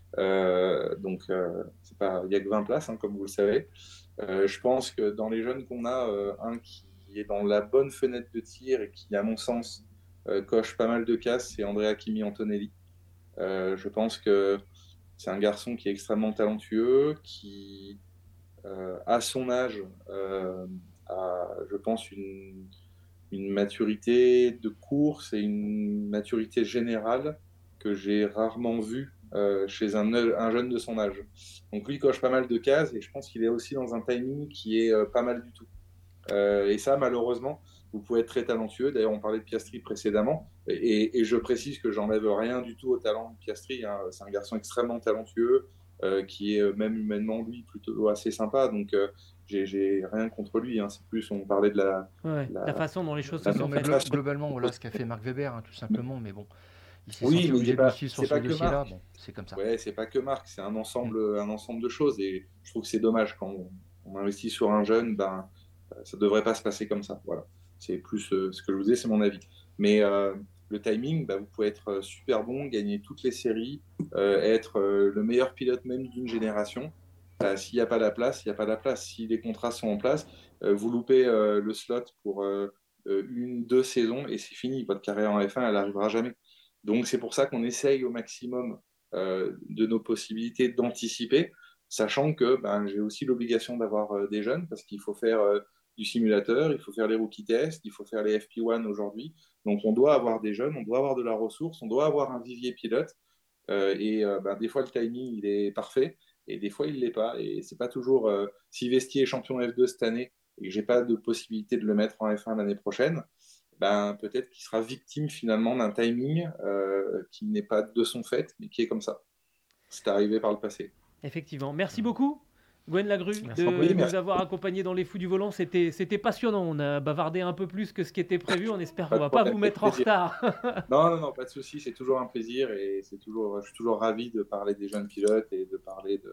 Euh, donc, euh, c'est pas, il n'y a que vingt places, hein, comme vous le savez. Euh, je pense que dans les jeunes qu'on a, euh, un qui est dans la bonne fenêtre de tir et qui, à mon sens, euh, coche pas mal de cases, c'est Andrea Kimi Antonelli. Euh, je pense que c'est un garçon qui est extrêmement talentueux, qui, euh, à son âge, euh, a, je pense, une, une maturité de course et une maturité générale que j'ai rarement vue euh, chez un, un jeune de son âge. Donc lui coche pas mal de cases et je pense qu'il est aussi dans un timing qui est euh, pas mal du tout. Euh, et ça, malheureusement, vous pouvez être très talentueux. D'ailleurs, on parlait de Piastri précédemment. Et, et je précise que j'enlève rien du tout au talent de Piastri. Hein. C'est un garçon extrêmement talentueux euh, qui est même humainement, lui, plutôt assez sympa. Donc, euh, j'ai, j'ai rien contre lui. Hein. C'est plus, on parlait de la, ouais, la, la façon dont les choses la se sont faites. Glo- globalement, voilà ce qu'a fait Marc Webber, hein, tout simplement. Mais bon, il s'est oui, senti mais obligé pas, de suivre sur ce dossier-là. Bon, c'est comme ça. Ouais, c'est pas que Marc, c'est un ensemble, un ensemble de choses. Et je trouve que c'est dommage quand on, on investit sur un jeune, ben, ça devrait pas se passer comme ça. Voilà. C'est plus euh, ce que je vous disais, c'est mon avis. Mais euh, le timing, bah, vous pouvez être super bon, gagner toutes les séries, euh, être euh, le meilleur pilote même d'une génération. Bah, s'il n'y a pas la place, il n'y a pas la place. Si les contrats sont en place, euh, vous loupez euh, le slot pour euh, une, deux saisons et c'est fini. Votre carrière en F un, elle n'arrivera jamais. Donc c'est pour ça qu'on essaye au maximum euh, de nos possibilités d'anticiper, sachant que ben, j'ai aussi l'obligation d'avoir euh, des jeunes parce qu'il faut faire euh, du simulateur, il faut faire les rookie tests, il faut faire les F P un aujourd'hui. Donc on doit avoir des jeunes, on doit avoir de la ressource, on doit avoir un vivier pilote. Euh, et euh, ben, des fois le timing il est parfait et des fois il l'est pas. Et c'est pas toujours euh, si Vesti est champion F deux cette année et que j'ai pas de possibilité de le mettre en F un l'année prochaine, ben, peut-être qu'il sera victime finalement d'un timing euh, qui n'est pas de son fait, mais qui est comme ça. C'est arrivé par le passé. Effectivement. Merci beaucoup, Gwen Lagrue, Merci. de Oui, nous merci. avoir accompagnés dans les Fous du Volant. C'était, c'était passionnant. On a bavardé un peu plus que ce qui était prévu. On espère Pas qu'on de va pas problème, vous avec mettre en plaisir. retard. Non, non, non, pas de souci. C'est toujours un plaisir et c'est toujours, je suis toujours ravi de parler des jeunes pilotes et de parler de,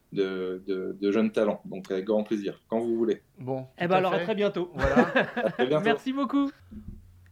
de, de, de jeunes talents. Donc, avec grand plaisir, quand vous voulez. Bon. Eh ben alors à très bientôt. Voilà. À très bientôt. Merci beaucoup.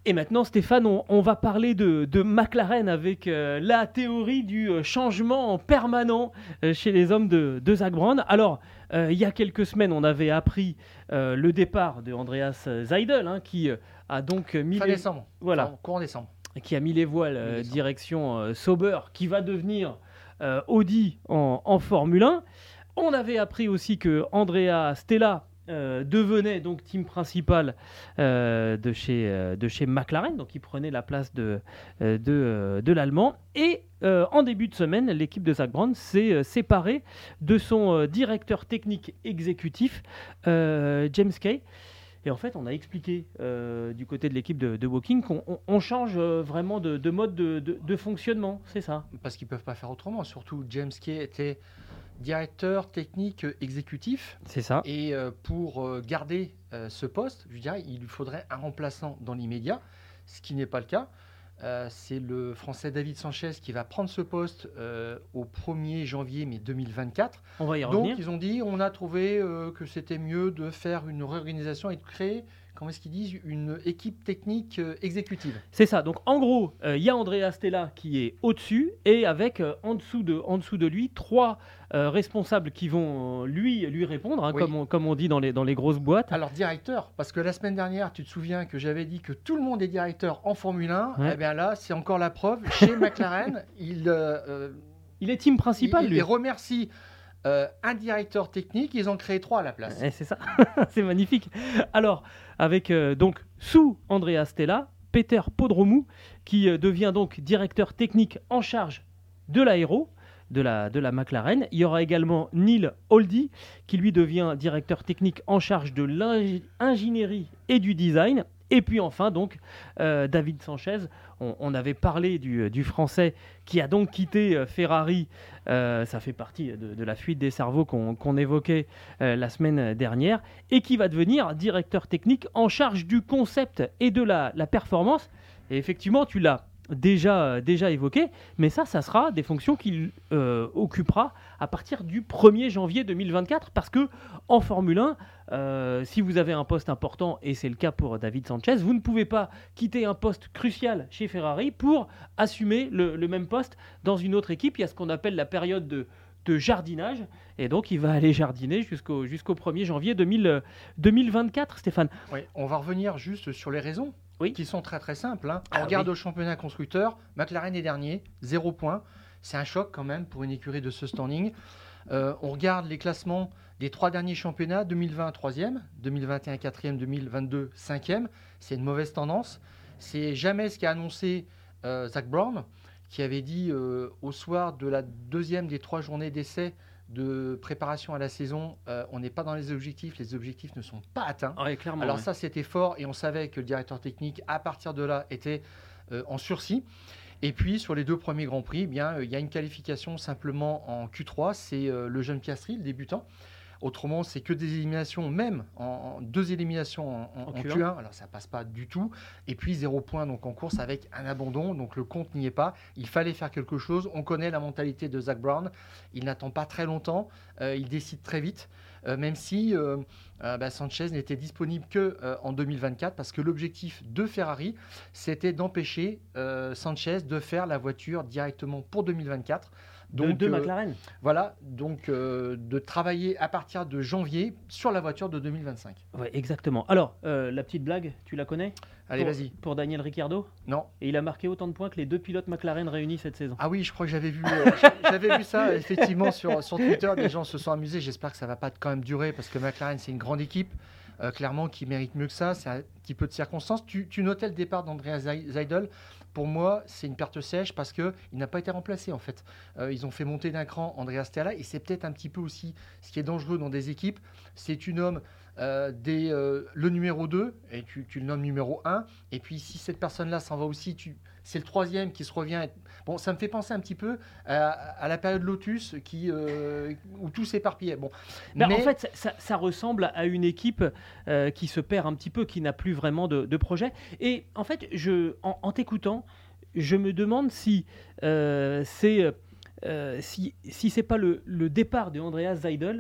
Et maintenant, Stéphane, on, on va parler de, de McLaren avec euh, la théorie du euh, changement permanent euh, chez les hommes de, de Zak Brown. Alors, euh, il y a quelques semaines, on avait appris euh, le départ de Andreas Seidl, hein, qui euh, a donc mis fin les... décembre. Voilà. Enfin, courant décembre. Qui a mis les voiles euh, direction euh, Sauber, qui va devenir euh, Audi en, en Formule un. On avait appris aussi que Andrea Stella Euh, devenait donc team principal euh, de, chez, euh, de chez McLaren, donc il prenait la place de, euh, de, euh, de l'Allemand. Et euh, en début de semaine, l'équipe de Zak Brown s'est euh, séparée de son euh, directeur technique exécutif, euh, James Kay. Et en fait, on a expliqué euh, du côté de l'équipe de, de Woking qu'on on, on change euh, vraiment de, de mode de, de, de fonctionnement, c'est ça? Parce qu'ils ne peuvent pas faire autrement. Surtout, James Kay était directeur technique exécutif. C'est ça. Et euh, pour euh, garder euh, ce poste, je dirais, il lui faudrait un remplaçant dans l'immédiat, ce qui n'est pas le cas. Euh, c'est le Français David Sanchez qui va prendre ce poste euh, au premier janvier mais deux mille vingt-quatre. On va y Donc revenir. ils ont dit, on a trouvé euh, que c'était mieux de faire une réorganisation et de créer, comment est-ce qu'ils disent, une équipe technique euh, exécutive. C'est ça. Donc en gros, il euh, y a Andrea Stella qui est au-dessus et avec euh, en, dessous de, en dessous de lui trois euh, responsables qui vont euh, lui, lui répondre, hein, Oui. comme, on, comme on dit dans les, dans les grosses boîtes. Alors directeur, parce que la semaine dernière, tu te souviens que j'avais dit que tout le monde est directeur en Formule un. Ouais. Eh bien là, c'est encore la preuve. Chez McLaren, il, euh, euh, Il est team principal, il, lui. il remercie euh, un directeur technique. Ils ont créé trois à la place. Eh, c'est ça. C'est magnifique. Alors, avec euh, donc sous Andrea Stella, Peter Podromou, qui euh, devient donc directeur technique en charge de l'aéro. De la, de la McLaren. Il y aura également Neil Holdy, qui lui devient directeur technique en charge de l'ingénierie et du design. Et puis enfin, donc, euh, David Sanchez, on, on avait parlé du, du Français qui a donc quitté euh, Ferrari. Euh, ça fait partie de, de la fuite des cerveaux qu'on, qu'on évoquait euh, la semaine dernière, et qui va devenir directeur technique en charge du concept et de la, la performance. Et effectivement, tu l'as déjà, déjà évoqué, mais ça, ça sera des fonctions qu'il euh, occupera à partir du premier janvier deux mille vingt-quatre, parce que en Formule un, euh, si vous avez un poste important, et c'est le cas pour David Sanchez, vous ne pouvez pas quitter un poste crucial chez Ferrari pour assumer le, le même poste dans une autre équipe. Il y a ce qu'on appelle la période de de jardinage, et donc il va aller jardiner jusqu'au, jusqu'au premier janvier deux mille vingt-quatre, Stéphane. Oui, on va revenir juste sur les raisons. Oui. Qui sont très très simples. Hein. Ah, on regarde oui. au championnat constructeur, McLaren est dernier, zéro point. C'est un choc quand même pour une écurie de ce standing. Euh, on regarde les classements des trois derniers championnats, deux mille vingt troisième, deux mille vingt et un quatrième, deux mille vingt-deux cinquième. C'est une mauvaise tendance. C'est jamais ce qu'a annoncé euh, Zak Brown, qui avait dit euh, au soir de la deuxième des trois journées d'essai de préparation à la saison, euh, on n'est pas dans les objectifs, les objectifs ne sont pas atteints. Ouais, clairement, Alors ouais. ça, c'était fort, et on savait que le directeur technique, à partir de là, était euh, en sursis. Et puis, sur les deux premiers Grands Prix, eh bien, euh, il y a une qualification simplement en Q trois, c'est euh, le jeune Piastri, le débutant. Autrement, c'est que des éliminations, même en, en deux éliminations en, en, en Q un. Q un. Alors, ça passe pas du tout. Et puis, zéro point donc en course avec un abandon. Donc, le compte n'y est pas. Il fallait faire quelque chose. On connaît la mentalité de Zak Brown. Il n'attend pas très longtemps. Euh, il décide très vite. Euh, même si euh, euh, bah, Sanchez n'était disponible que euh, en deux mille vingt-quatre, parce que l'objectif de Ferrari, c'était d'empêcher euh, Sanchez de faire la voiture directement pour deux mille vingt-quatre. Donc, de, de euh, McLaren. Voilà, donc euh, de travailler à partir de janvier sur la voiture de deux mille vingt-cinq. Ouais, exactement. Alors, euh, la petite blague, tu la connais? Allez, pour, vas-y. Pour Daniel Ricciardo? Non. Et il a marqué autant de points que les deux pilotes McLaren réunis cette saison. Ah oui, je crois que j'avais vu, euh, j'avais vu ça effectivement sur, sur Twitter. Des gens se sont amusés. J'espère que ça ne va pas quand même durer, parce que McLaren, c'est une grande équipe, euh, clairement, qui mérite mieux que ça. C'est un petit peu de circonstances. Tu, tu notais le départ d'Andrea Seidl. Pour moi, c'est une perte sèche, parce qu'il n'a pas été remplacé, en fait. Euh, ils ont fait monter d'un cran Andrea Stella, et c'est peut-être un petit peu aussi ce qui est dangereux dans des équipes. C'est tu nommes euh, des, euh, le numéro deux, et tu, tu le nommes numéro un, et puis si cette personne-là s'en va aussi, tu, c'est le troisième qui se revient. Bon, ça me fait penser un petit peu à, à la période Lotus, qui, euh, où tout s'éparpillait. Bon. Ben, Mais... En fait, ça, ça, ça ressemble à une équipe euh, qui se perd un petit peu, qui n'a plus vraiment de, de projet. Et en fait, je, en, en t'écoutant, je me demande si euh, c'est euh, si, si c'est pas le, le départ de Andreas Seidl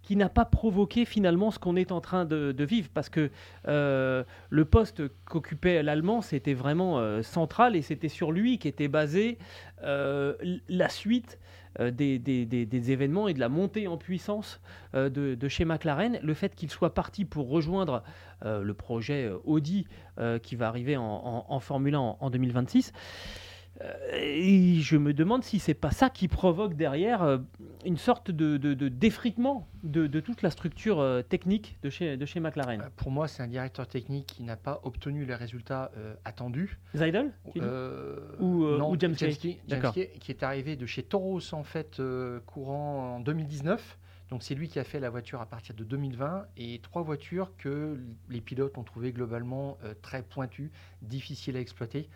qui n'a pas provoqué finalement ce qu'on est en train de, de vivre, parce que euh, le poste qu'occupait l'Allemand, c'était vraiment euh, central, et c'était sur lui qu'était basée euh, la suite euh, des, des, des, des événements et de la montée en puissance euh, de, de chez McLaren. Le fait qu'il soit parti pour rejoindre euh, le projet Audi euh, qui va arriver en, en, en Formule un en, en deux mille vingt-six, et je me demande si c'est pas ça qui provoque derrière euh, une sorte de, de, de d'effritement de, de toute la structure euh, technique de chez, de chez McLaren. Euh, Pour moi, c'est un directeur technique qui n'a pas obtenu les résultats euh, attendus. Seidel tu dis Euh, ou, euh, non, ou James Kay. Kay, James D'accord. Kay, qui est arrivé de chez Toros en fait euh, courant en deux mille dix-neuf. Donc c'est lui qui a fait la voiture à partir de deux mille vingt, et trois voitures que les pilotes ont trouvées globalement euh, très pointues, difficiles à exploiter.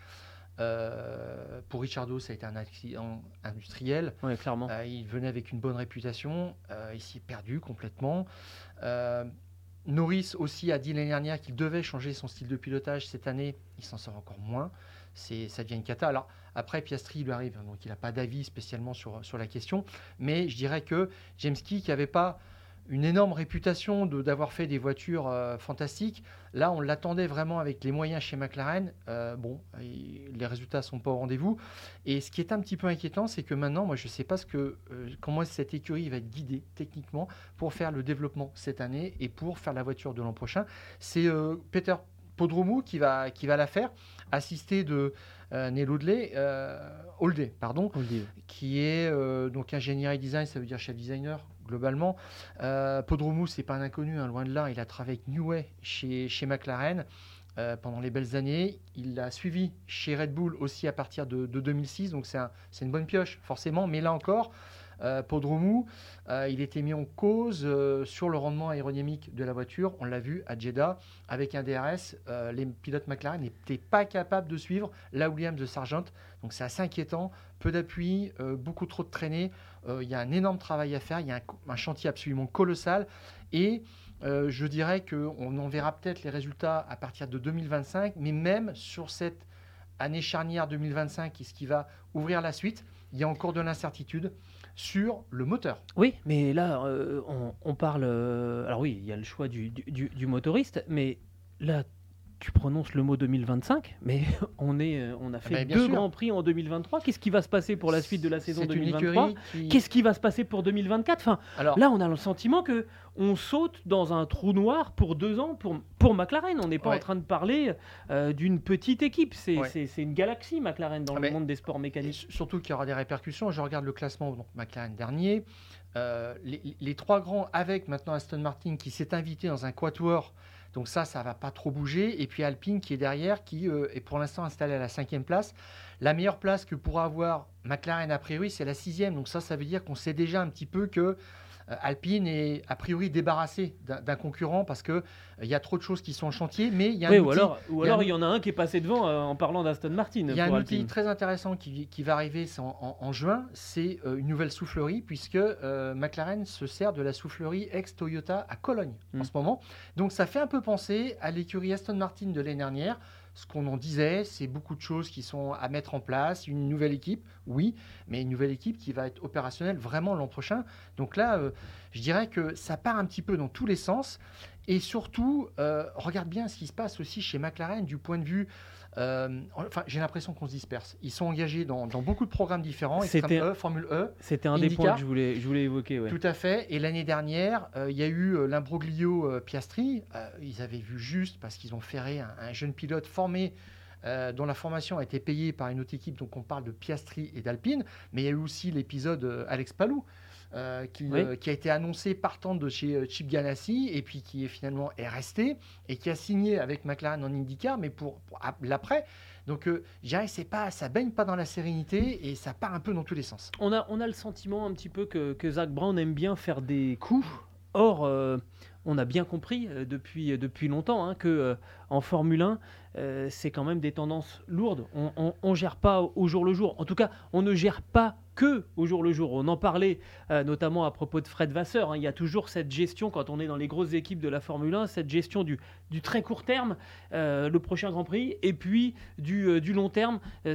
Euh, pour Ricciardo, ça a été un accident industriel. Oui, clairement. Euh, il venait avec une bonne réputation. Euh, il s'y est perdu complètement. Euh, Norris aussi a dit l'année dernière qu'il devait changer son style de pilotage. Cette année, il s'en sort encore moins. C'est, ça devient une cata. Alors, après, Piastri, il lui arrive, donc il n'a pas d'avis spécialement sur, sur la question. Mais je dirais que James Key, qui n'avait pas une énorme réputation de, d'avoir fait des voitures euh, fantastiques, là, on l'attendait vraiment avec les moyens chez McLaren. Euh, bon, et les résultats ne sont pas au rendez-vous. Et ce qui est un petit peu inquiétant, c'est que maintenant, moi, je ne sais pas ce que, euh, comment cette écurie va être guidée techniquement pour faire le développement cette année et pour faire la voiture de l'an prochain. C'est euh, Peter Podromou qui va, qui va la faire, assisté de euh, Neil Holdley, euh, Holdley, pardon, Holdley. qui est euh, donc ingénieur et design, ça veut dire chef designer globalement. Euh, Podromou, c'est pas un inconnu, hein, loin de là. Il a travaillé avec Newey chez, chez McLaren euh, pendant les belles années. Il l'a suivi chez Red Bull aussi à partir de, de deux mille six, donc c'est, un, c'est une bonne pioche forcément. Mais là encore, euh, Podromou, euh, il était mis en cause euh, sur le rendement aérodynamique de la voiture. On l'a vu à Jeddah avec un D R S. Euh, les pilotes McLaren n'étaient pas capables de suivre la Williams de Sargent. Donc c'est assez inquiétant. Peu d'appui, euh, beaucoup trop de traînées. Il y a un énorme travail à faire. Il y a un, un chantier absolument colossal. Et euh, je dirais qu'on en verra peut-être les résultats à partir de deux mille vingt-cinq. Mais même sur cette année charnière deux mille vingt-cinq, qui est ce qui va ouvrir la suite, il y a encore de l'incertitude sur le moteur. Oui, mais là, euh, on, on parle... Euh, alors oui, il y a le choix du, du, du motoriste, mais là, tu prononces le mot deux mille vingt-cinq, mais on, est, on a fait ben, bien deux sûr. Grands Prix en deux mille vingt-trois. Qu'est-ce qui va se passer pour la suite de la saison C'est deux une mille vingt-trois qui... Qu'est-ce qui va se passer pour deux mille vingt-quatre enfin, Alors, là, on a le sentiment que on saute dans un trou noir pour deux ans pour, pour McLaren. On n'est pas ouais. en train de parler euh, d'une petite équipe. C'est, ouais. c'est, c'est une galaxie, McLaren, dans ah le ben, monde des sports mécaniques. Surtout qu'il y aura des répercussions. Je regarde le classement, donc McLaren dernier. Euh, les, les trois grands, avec maintenant Aston Martin qui s'est invité dans un quatuor. Donc ça, ça ne va pas trop bouger. Et puis Alpine qui est derrière, qui euh, est pour l'instant installé à la cinquième place. La meilleure place que pourra avoir McLaren a priori, c'est la sixième. Donc ça, ça veut dire qu'on sait déjà un petit peu que euh, Alpine est a priori débarrassé d'un, d'un concurrent parce qu'il euh, y a trop de choses qui sont en chantier. Mais il y a un oui, outil, ou alors il y, y, alors, y en a un qui est passé devant euh, en parlant d'Aston Martin. Il y a un Alpine. outil très intéressant qui, qui va arriver en, en, en juin, c'est euh, une nouvelle soufflerie, puisque euh, McLaren se sert de la soufflerie ex-Toyota à Cologne mmh. en ce moment. Donc ça fait un peu penser à l'écurie Aston Martin de l'année dernière. Ce qu'on en disait, c'est beaucoup de choses qui sont à mettre en place, une nouvelle équipe, oui, mais une nouvelle équipe qui va être opérationnelle vraiment l'an prochain. Donc là, euh, je dirais que ça part un petit peu dans tous les sens. Et surtout, euh, regarde bien ce qui se passe aussi chez McLaren du point de vue... Euh, enfin, j'ai l'impression qu'on se disperse. Ils sont engagés dans, dans beaucoup de programmes différents. Extreme E, Formule E, C'était un IndyCar. des points que je voulais, je voulais évoquer. Ouais. Tout à fait. Et l'année dernière, euh, il y a eu euh, l'imbroglio euh, Piastri. Euh, ils avaient vu juste parce qu'ils ont ferré un, un jeune pilote formé euh, dont la formation a été payée par une autre équipe. Donc on parle de Piastri et d'Alpine. Mais il y a eu aussi l'épisode euh, Alex Palou. Euh, qui, oui. euh, qui a été annoncé partant de chez euh, Chip Ganassi et puis qui est finalement est resté et qui a signé avec McLaren en IndyCar, mais pour, pour l'après. Donc, euh, je dirais que c'est pas, ça baigne pas dans la sérénité et ça part un peu dans tous les sens. On a, on a le sentiment un petit peu que, que Zak Brown aime bien faire des coups. Or, euh, on a bien compris euh, depuis, euh, depuis longtemps hein, que euh, en Formule un, euh, c'est quand même des tendances lourdes. On ne gère pas au jour le jour. En tout cas, on ne gère pas que au jour le jour. On en parlait euh, notamment à propos de Fred Vasseur. Hein. Il y a toujours cette gestion, quand on est dans les grosses équipes de la Formule un, cette gestion du, du très court terme, euh, le prochain Grand Prix, et puis du, euh, du long terme, euh,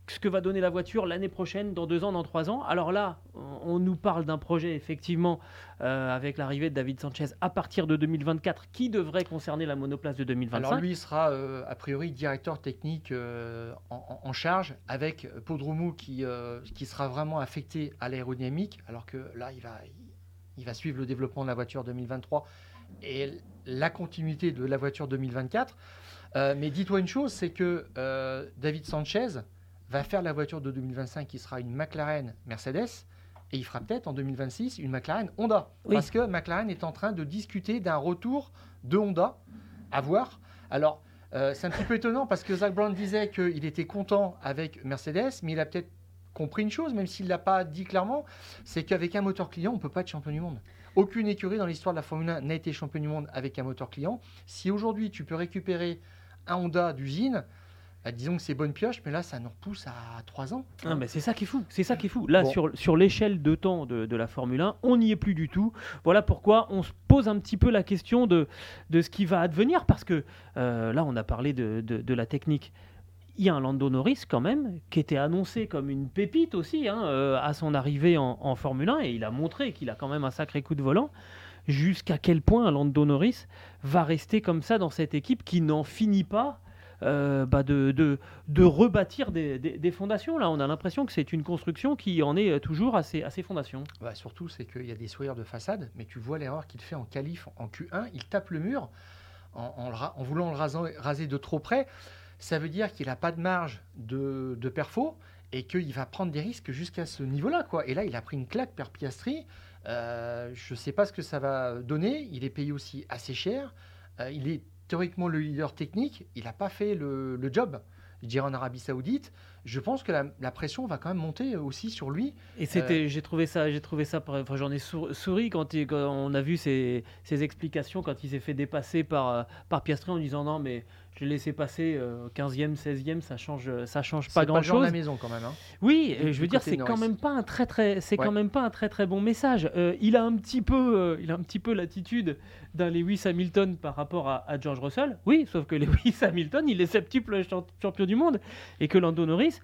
ce que va donner la voiture l'année prochaine, dans deux ans, dans trois ans. Alors là, on, on nous parle d'un projet, effectivement, euh, avec l'arrivée de David Sanchez à partir de deux mille vingt-quatre, qui devrait concerner la monoplace de deux mille vingt-cinq. Alors lui, il sera euh, a priori directeur technique euh, en, en charge, avec Podromou qui, euh, qui sera vraiment affecté à l'aérodynamique, alors que là, il va, il va suivre le développement de la voiture deux mille vingt-trois et la continuité de la voiture deux mille vingt-quatre. Euh, mais dis-toi une chose, c'est que euh, David Sanchez va faire la voiture de deux mille vingt-cinq qui sera une McLaren Mercedes, et il fera peut-être en deux mille vingt-six une McLaren Honda. Oui. Parce que McLaren est en train de discuter d'un retour de Honda à voir. Alors, euh, c'est un petit peu étonnant parce que Zak Brown disait qu'il était content avec Mercedes, mais il a peut-être compris une chose, même s'il ne l'a pas dit clairement, c'est qu'avec un moteur client, on ne peut pas être champion du monde. Aucune écurie dans l'histoire de la Formule un n'a été champion du monde avec un moteur client. Si aujourd'hui, tu peux récupérer un Honda d'usine, bah, disons que c'est bonne pioche, mais là, ça nous repousse à trois ans. Ah, mais c'est ça qui est fou. C'est ça qui est fou. Là, Bon. sur, sur l'échelle de temps de, de la Formule un, on n'y est plus du tout. Voilà pourquoi on se pose un petit peu la question de, de ce qui va advenir, parce que euh, là, on a parlé de, de, de la technique. Il y a un Lando Norris quand même, qui était annoncé comme une pépite aussi hein, euh, à son arrivée en, en Formule un, et il a montré qu'il a quand même un sacré coup de volant. Jusqu'à quel point un Lando Norris va rester comme ça dans cette équipe qui n'en finit pas euh, bah de, de, de rebâtir des, des, des fondations. Là, on a l'impression que c'est une construction qui en est toujours à ses, à ses fondations. Bah, surtout, c'est qu'il y a des sourires de façade, mais tu vois l'erreur qu'il fait en qualif en Q un. Il tape le mur en, en, en voulant le raser, raser de trop près. Ça veut dire qu'il n'a pas de marge de, de perfo et qu'il va prendre des risques jusqu'à ce niveau-là, quoi. Et là, il a pris une claque per Piastri. Euh, je ne sais pas ce que ça va donner. Il est payé aussi assez cher. Euh, il est théoriquement le leader technique. Il n'a pas fait le, le job, je dirais, en Arabie Saoudite. Je pense que la, la pression va quand même monter aussi sur lui. Et c'était, euh, j'ai trouvé ça, j'ai trouvé ça, enfin, j'en ai souri quand, il, quand on a vu ses, ses explications quand il s'est fait dépasser par, par Piastri en disant non mais je l'ai laissé passer euh, quinzième, seizième, ça change, ça change pas grand chose. C'est pas le genre de la maison quand même. Hein. Oui, du, je veux dire c'est Norris. quand même pas un très très, c'est ouais. quand même pas un très très bon message. Euh, il a un petit peu, euh, il a un petit peu l'attitude d'un Lewis Hamilton par rapport à, à George Russell. Oui, sauf que Lewis Hamilton, il est septuple champion du monde et que Lando Norris.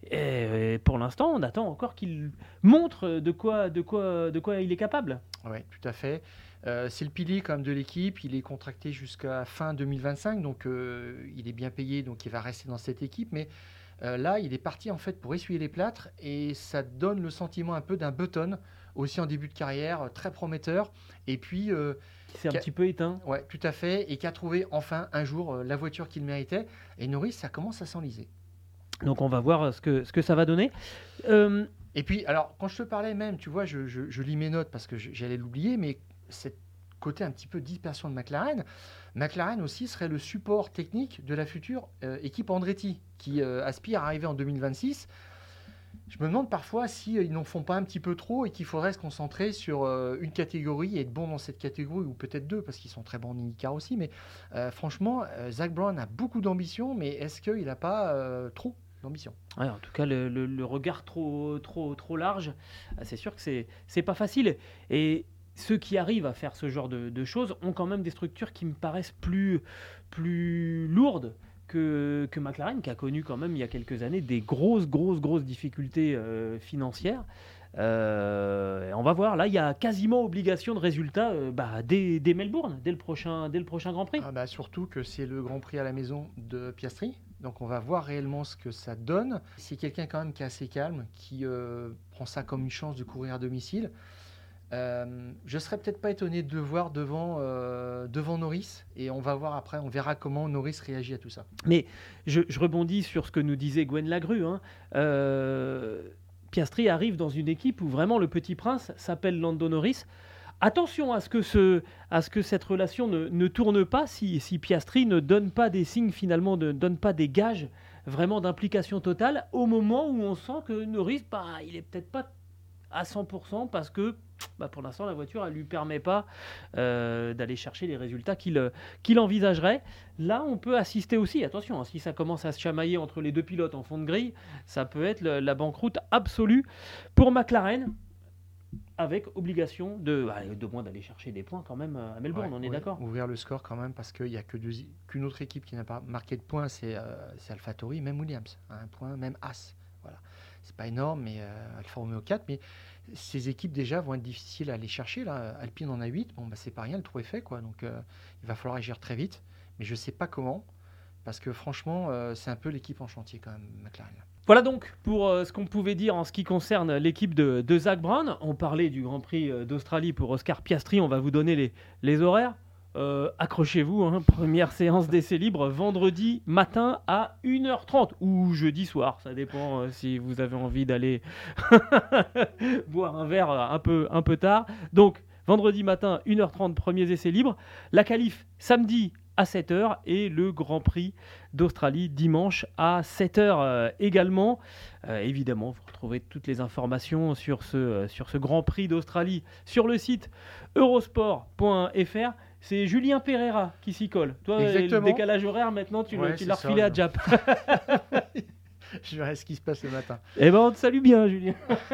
Et pour l'instant, on attend encore qu'il montre de quoi, de quoi, de quoi il est capable. Oui, tout à fait. Euh, c'est le pilier quand même de l'équipe. Il est contracté jusqu'à fin deux mille vingt-cinq, donc euh, il est bien payé, donc il va rester dans cette équipe. Mais euh, là, il est parti en fait pour essuyer les plâtres et ça donne le sentiment un peu d'un Button, aussi en début de carrière, très prometteur. Et puis euh, c'est un petit peu éteint. Ouais, tout à fait, et qui a trouvé enfin un jour euh, la voiture qu'il méritait. Et Norris, ça commence à s'enliser. Donc on va voir ce que, ce que ça va donner. Euh... Et puis, alors, quand je te parlais même, tu vois, je, je, je lis mes notes parce que j'allais l'oublier, mais cette côté un petit peu dispersion de McLaren, McLaren aussi serait le support technique de la future euh, équipe Andretti, qui euh, aspire à arriver en deux mille vingt-six. Je me demande parfois s'ils si, euh, n'en font pas un petit peu trop et qu'il faudrait se concentrer sur euh, une catégorie et être bon dans cette catégorie, ou peut-être deux, parce qu'ils sont très bons en IndyCar aussi. Mais euh, franchement, euh, Zak Brown a beaucoup d'ambition, mais est-ce qu'il n'a pas euh, trop d'ambition? Ouais, en tout cas, le, le, le regard trop, trop, trop large, c'est sûr que c'est, c'est pas facile. Et ceux qui arrivent à faire ce genre de, de choses ont quand même des structures qui me paraissent plus, plus lourdes que, que McLaren, qui a connu quand même il y a quelques années des grosses, grosses, grosses difficultés euh, financières. Euh, on va voir, là il y a quasiment obligation de résultat euh, bah, dès, dès Melbourne, dès le prochain, dès le prochain Grand Prix. Ah bah, surtout que c'est le Grand Prix à la maison de Piastri, donc on va voir réellement ce que ça donne. C'est quelqu'un quand même qui est assez calme, qui euh, prend ça comme une chance de courir à domicile. Euh, je serais peut-être pas étonné de le voir devant, euh, devant Norris, et on va voir après, on verra comment Norris réagit à tout ça. Mais je, je rebondis sur ce que nous disait Gwen Lagrue, hein. euh, Piastri arrive dans une équipe où vraiment le petit prince s'appelle Lando Norris. Attention à ce que, ce, à ce que cette relation ne, ne tourne pas si, si Piastri ne donne pas des signes, finalement, ne donne pas des gages vraiment d'implication totale au moment où on sent que Norris, bah, il est peut-être pas à cent pour cent parce que bah, pour l'instant la voiture elle lui permet pas euh, d'aller chercher les résultats qu'il, qu'il envisagerait. Là on peut assister aussi, attention, hein, si ça commence à se chamailler entre les deux pilotes en fond de grille, ça peut être le, la banqueroute absolue pour McLaren, avec obligation de, bah, de moins d'aller chercher des points quand même à Melbourne, ouais, on est oui, d'accord. Ouvrir le score quand même, parce qu'il n'y a que deux, qu'une autre équipe qui n'a pas marqué de points, c'est, euh, c'est AlphaTauri, même Williams, un point, même As. Voilà. C'est pas énorme, mais euh, Alfa Romeo quatre, mais ces équipes déjà vont être difficiles à aller chercher. Là. Alpine en a huit, bon, bah, c'est pas rien, le trou est fait, quoi. Donc euh, il va falloir agir très vite, mais je sais pas comment, parce que franchement, euh, c'est un peu l'équipe en chantier quand même, McLaren. Voilà donc pour euh, ce qu'on pouvait dire en ce qui concerne l'équipe de, de Zak Brown. On parlait du Grand Prix d'Australie pour Oscar Piastri, on va vous donner les, les horaires. Euh, accrochez-vous, hein, première séance d'essai libre vendredi matin à une heure trente ou jeudi soir, ça dépend euh, si vous avez envie d'aller boire un verre un peu, un peu tard. Donc vendredi matin une heure trente, premiers essais libres. La qualif samedi à sept heures et le Grand Prix d'Australie dimanche à sept heures euh, également. Euh, évidemment, vous retrouvez toutes les informations sur ce, euh, sur ce Grand Prix d'Australie sur le site eurosport point f r. C'est Julien Pereira qui s'y colle. Toi, Exactement. Le décalage horaire, maintenant, tu, ouais, tu l'as refilé à Jap. Je verrai ce qui se passe le matin. Eh ben, on te salue bien, Julien.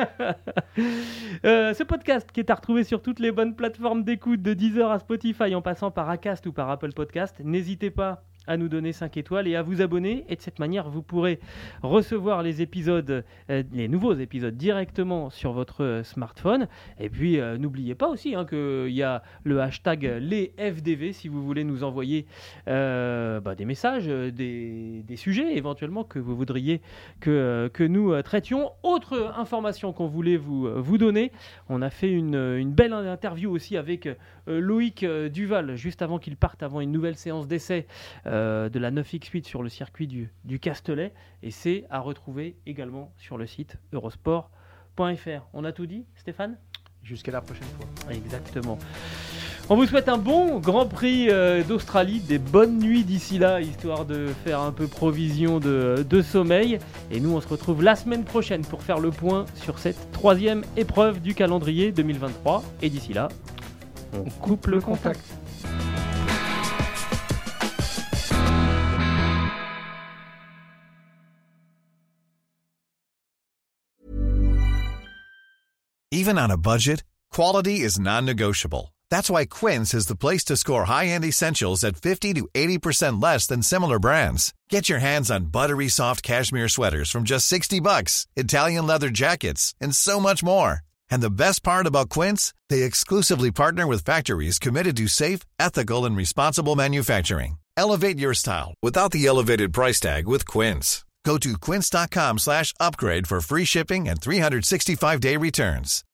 euh, ce podcast qui est à retrouver sur toutes les bonnes plateformes d'écoute, de Deezer à Spotify, en passant par Acast ou par Apple Podcast. N'hésitez pas à nous donner cinq étoiles et à vous abonner. Et de cette manière, vous pourrez recevoir les épisodes, euh, les nouveaux épisodes directement sur votre euh, smartphone. Et puis, euh, n'oubliez pas aussi hein, qu'il y a le hashtag les F D V si vous voulez nous envoyer euh, bah, des messages, des, des sujets éventuellement que vous voudriez que, euh, que nous euh, traitions. Autre information qu'on voulait vous, euh, vous donner, on a fait une, une belle interview aussi avec euh, Loïc euh, Duval, juste avant qu'il parte, avant une nouvelle séance d'essai Euh, de la neuf X huit sur le circuit du, du Castellet, et c'est à retrouver également sur le site eurosport point f r. On a tout dit, Stéphane ? Jusqu'à la prochaine fois. Exactement. On vous souhaite un bon Grand Prix euh, d'Australie, des bonnes nuits d'ici là, histoire de faire un peu provision de, de sommeil. Et nous, on se retrouve la semaine prochaine pour faire le point sur cette troisième épreuve du calendrier deux mille vingt-trois. Et d'ici là, on coupe le contact. Even on a budget, quality is non-negotiable. That's why Quince is the place to score high-end essentials at fifty to eighty percent less than similar brands. Get your hands on buttery soft cashmere sweaters from just sixty bucks, Italian leather jackets, and so much more. And the best part about Quince, they exclusively partner with factories committed to safe, ethical, and responsible manufacturing. Elevate your style without the elevated price tag with Quince. Go to quince dot com slash upgrade for free shipping and three sixty-five day returns.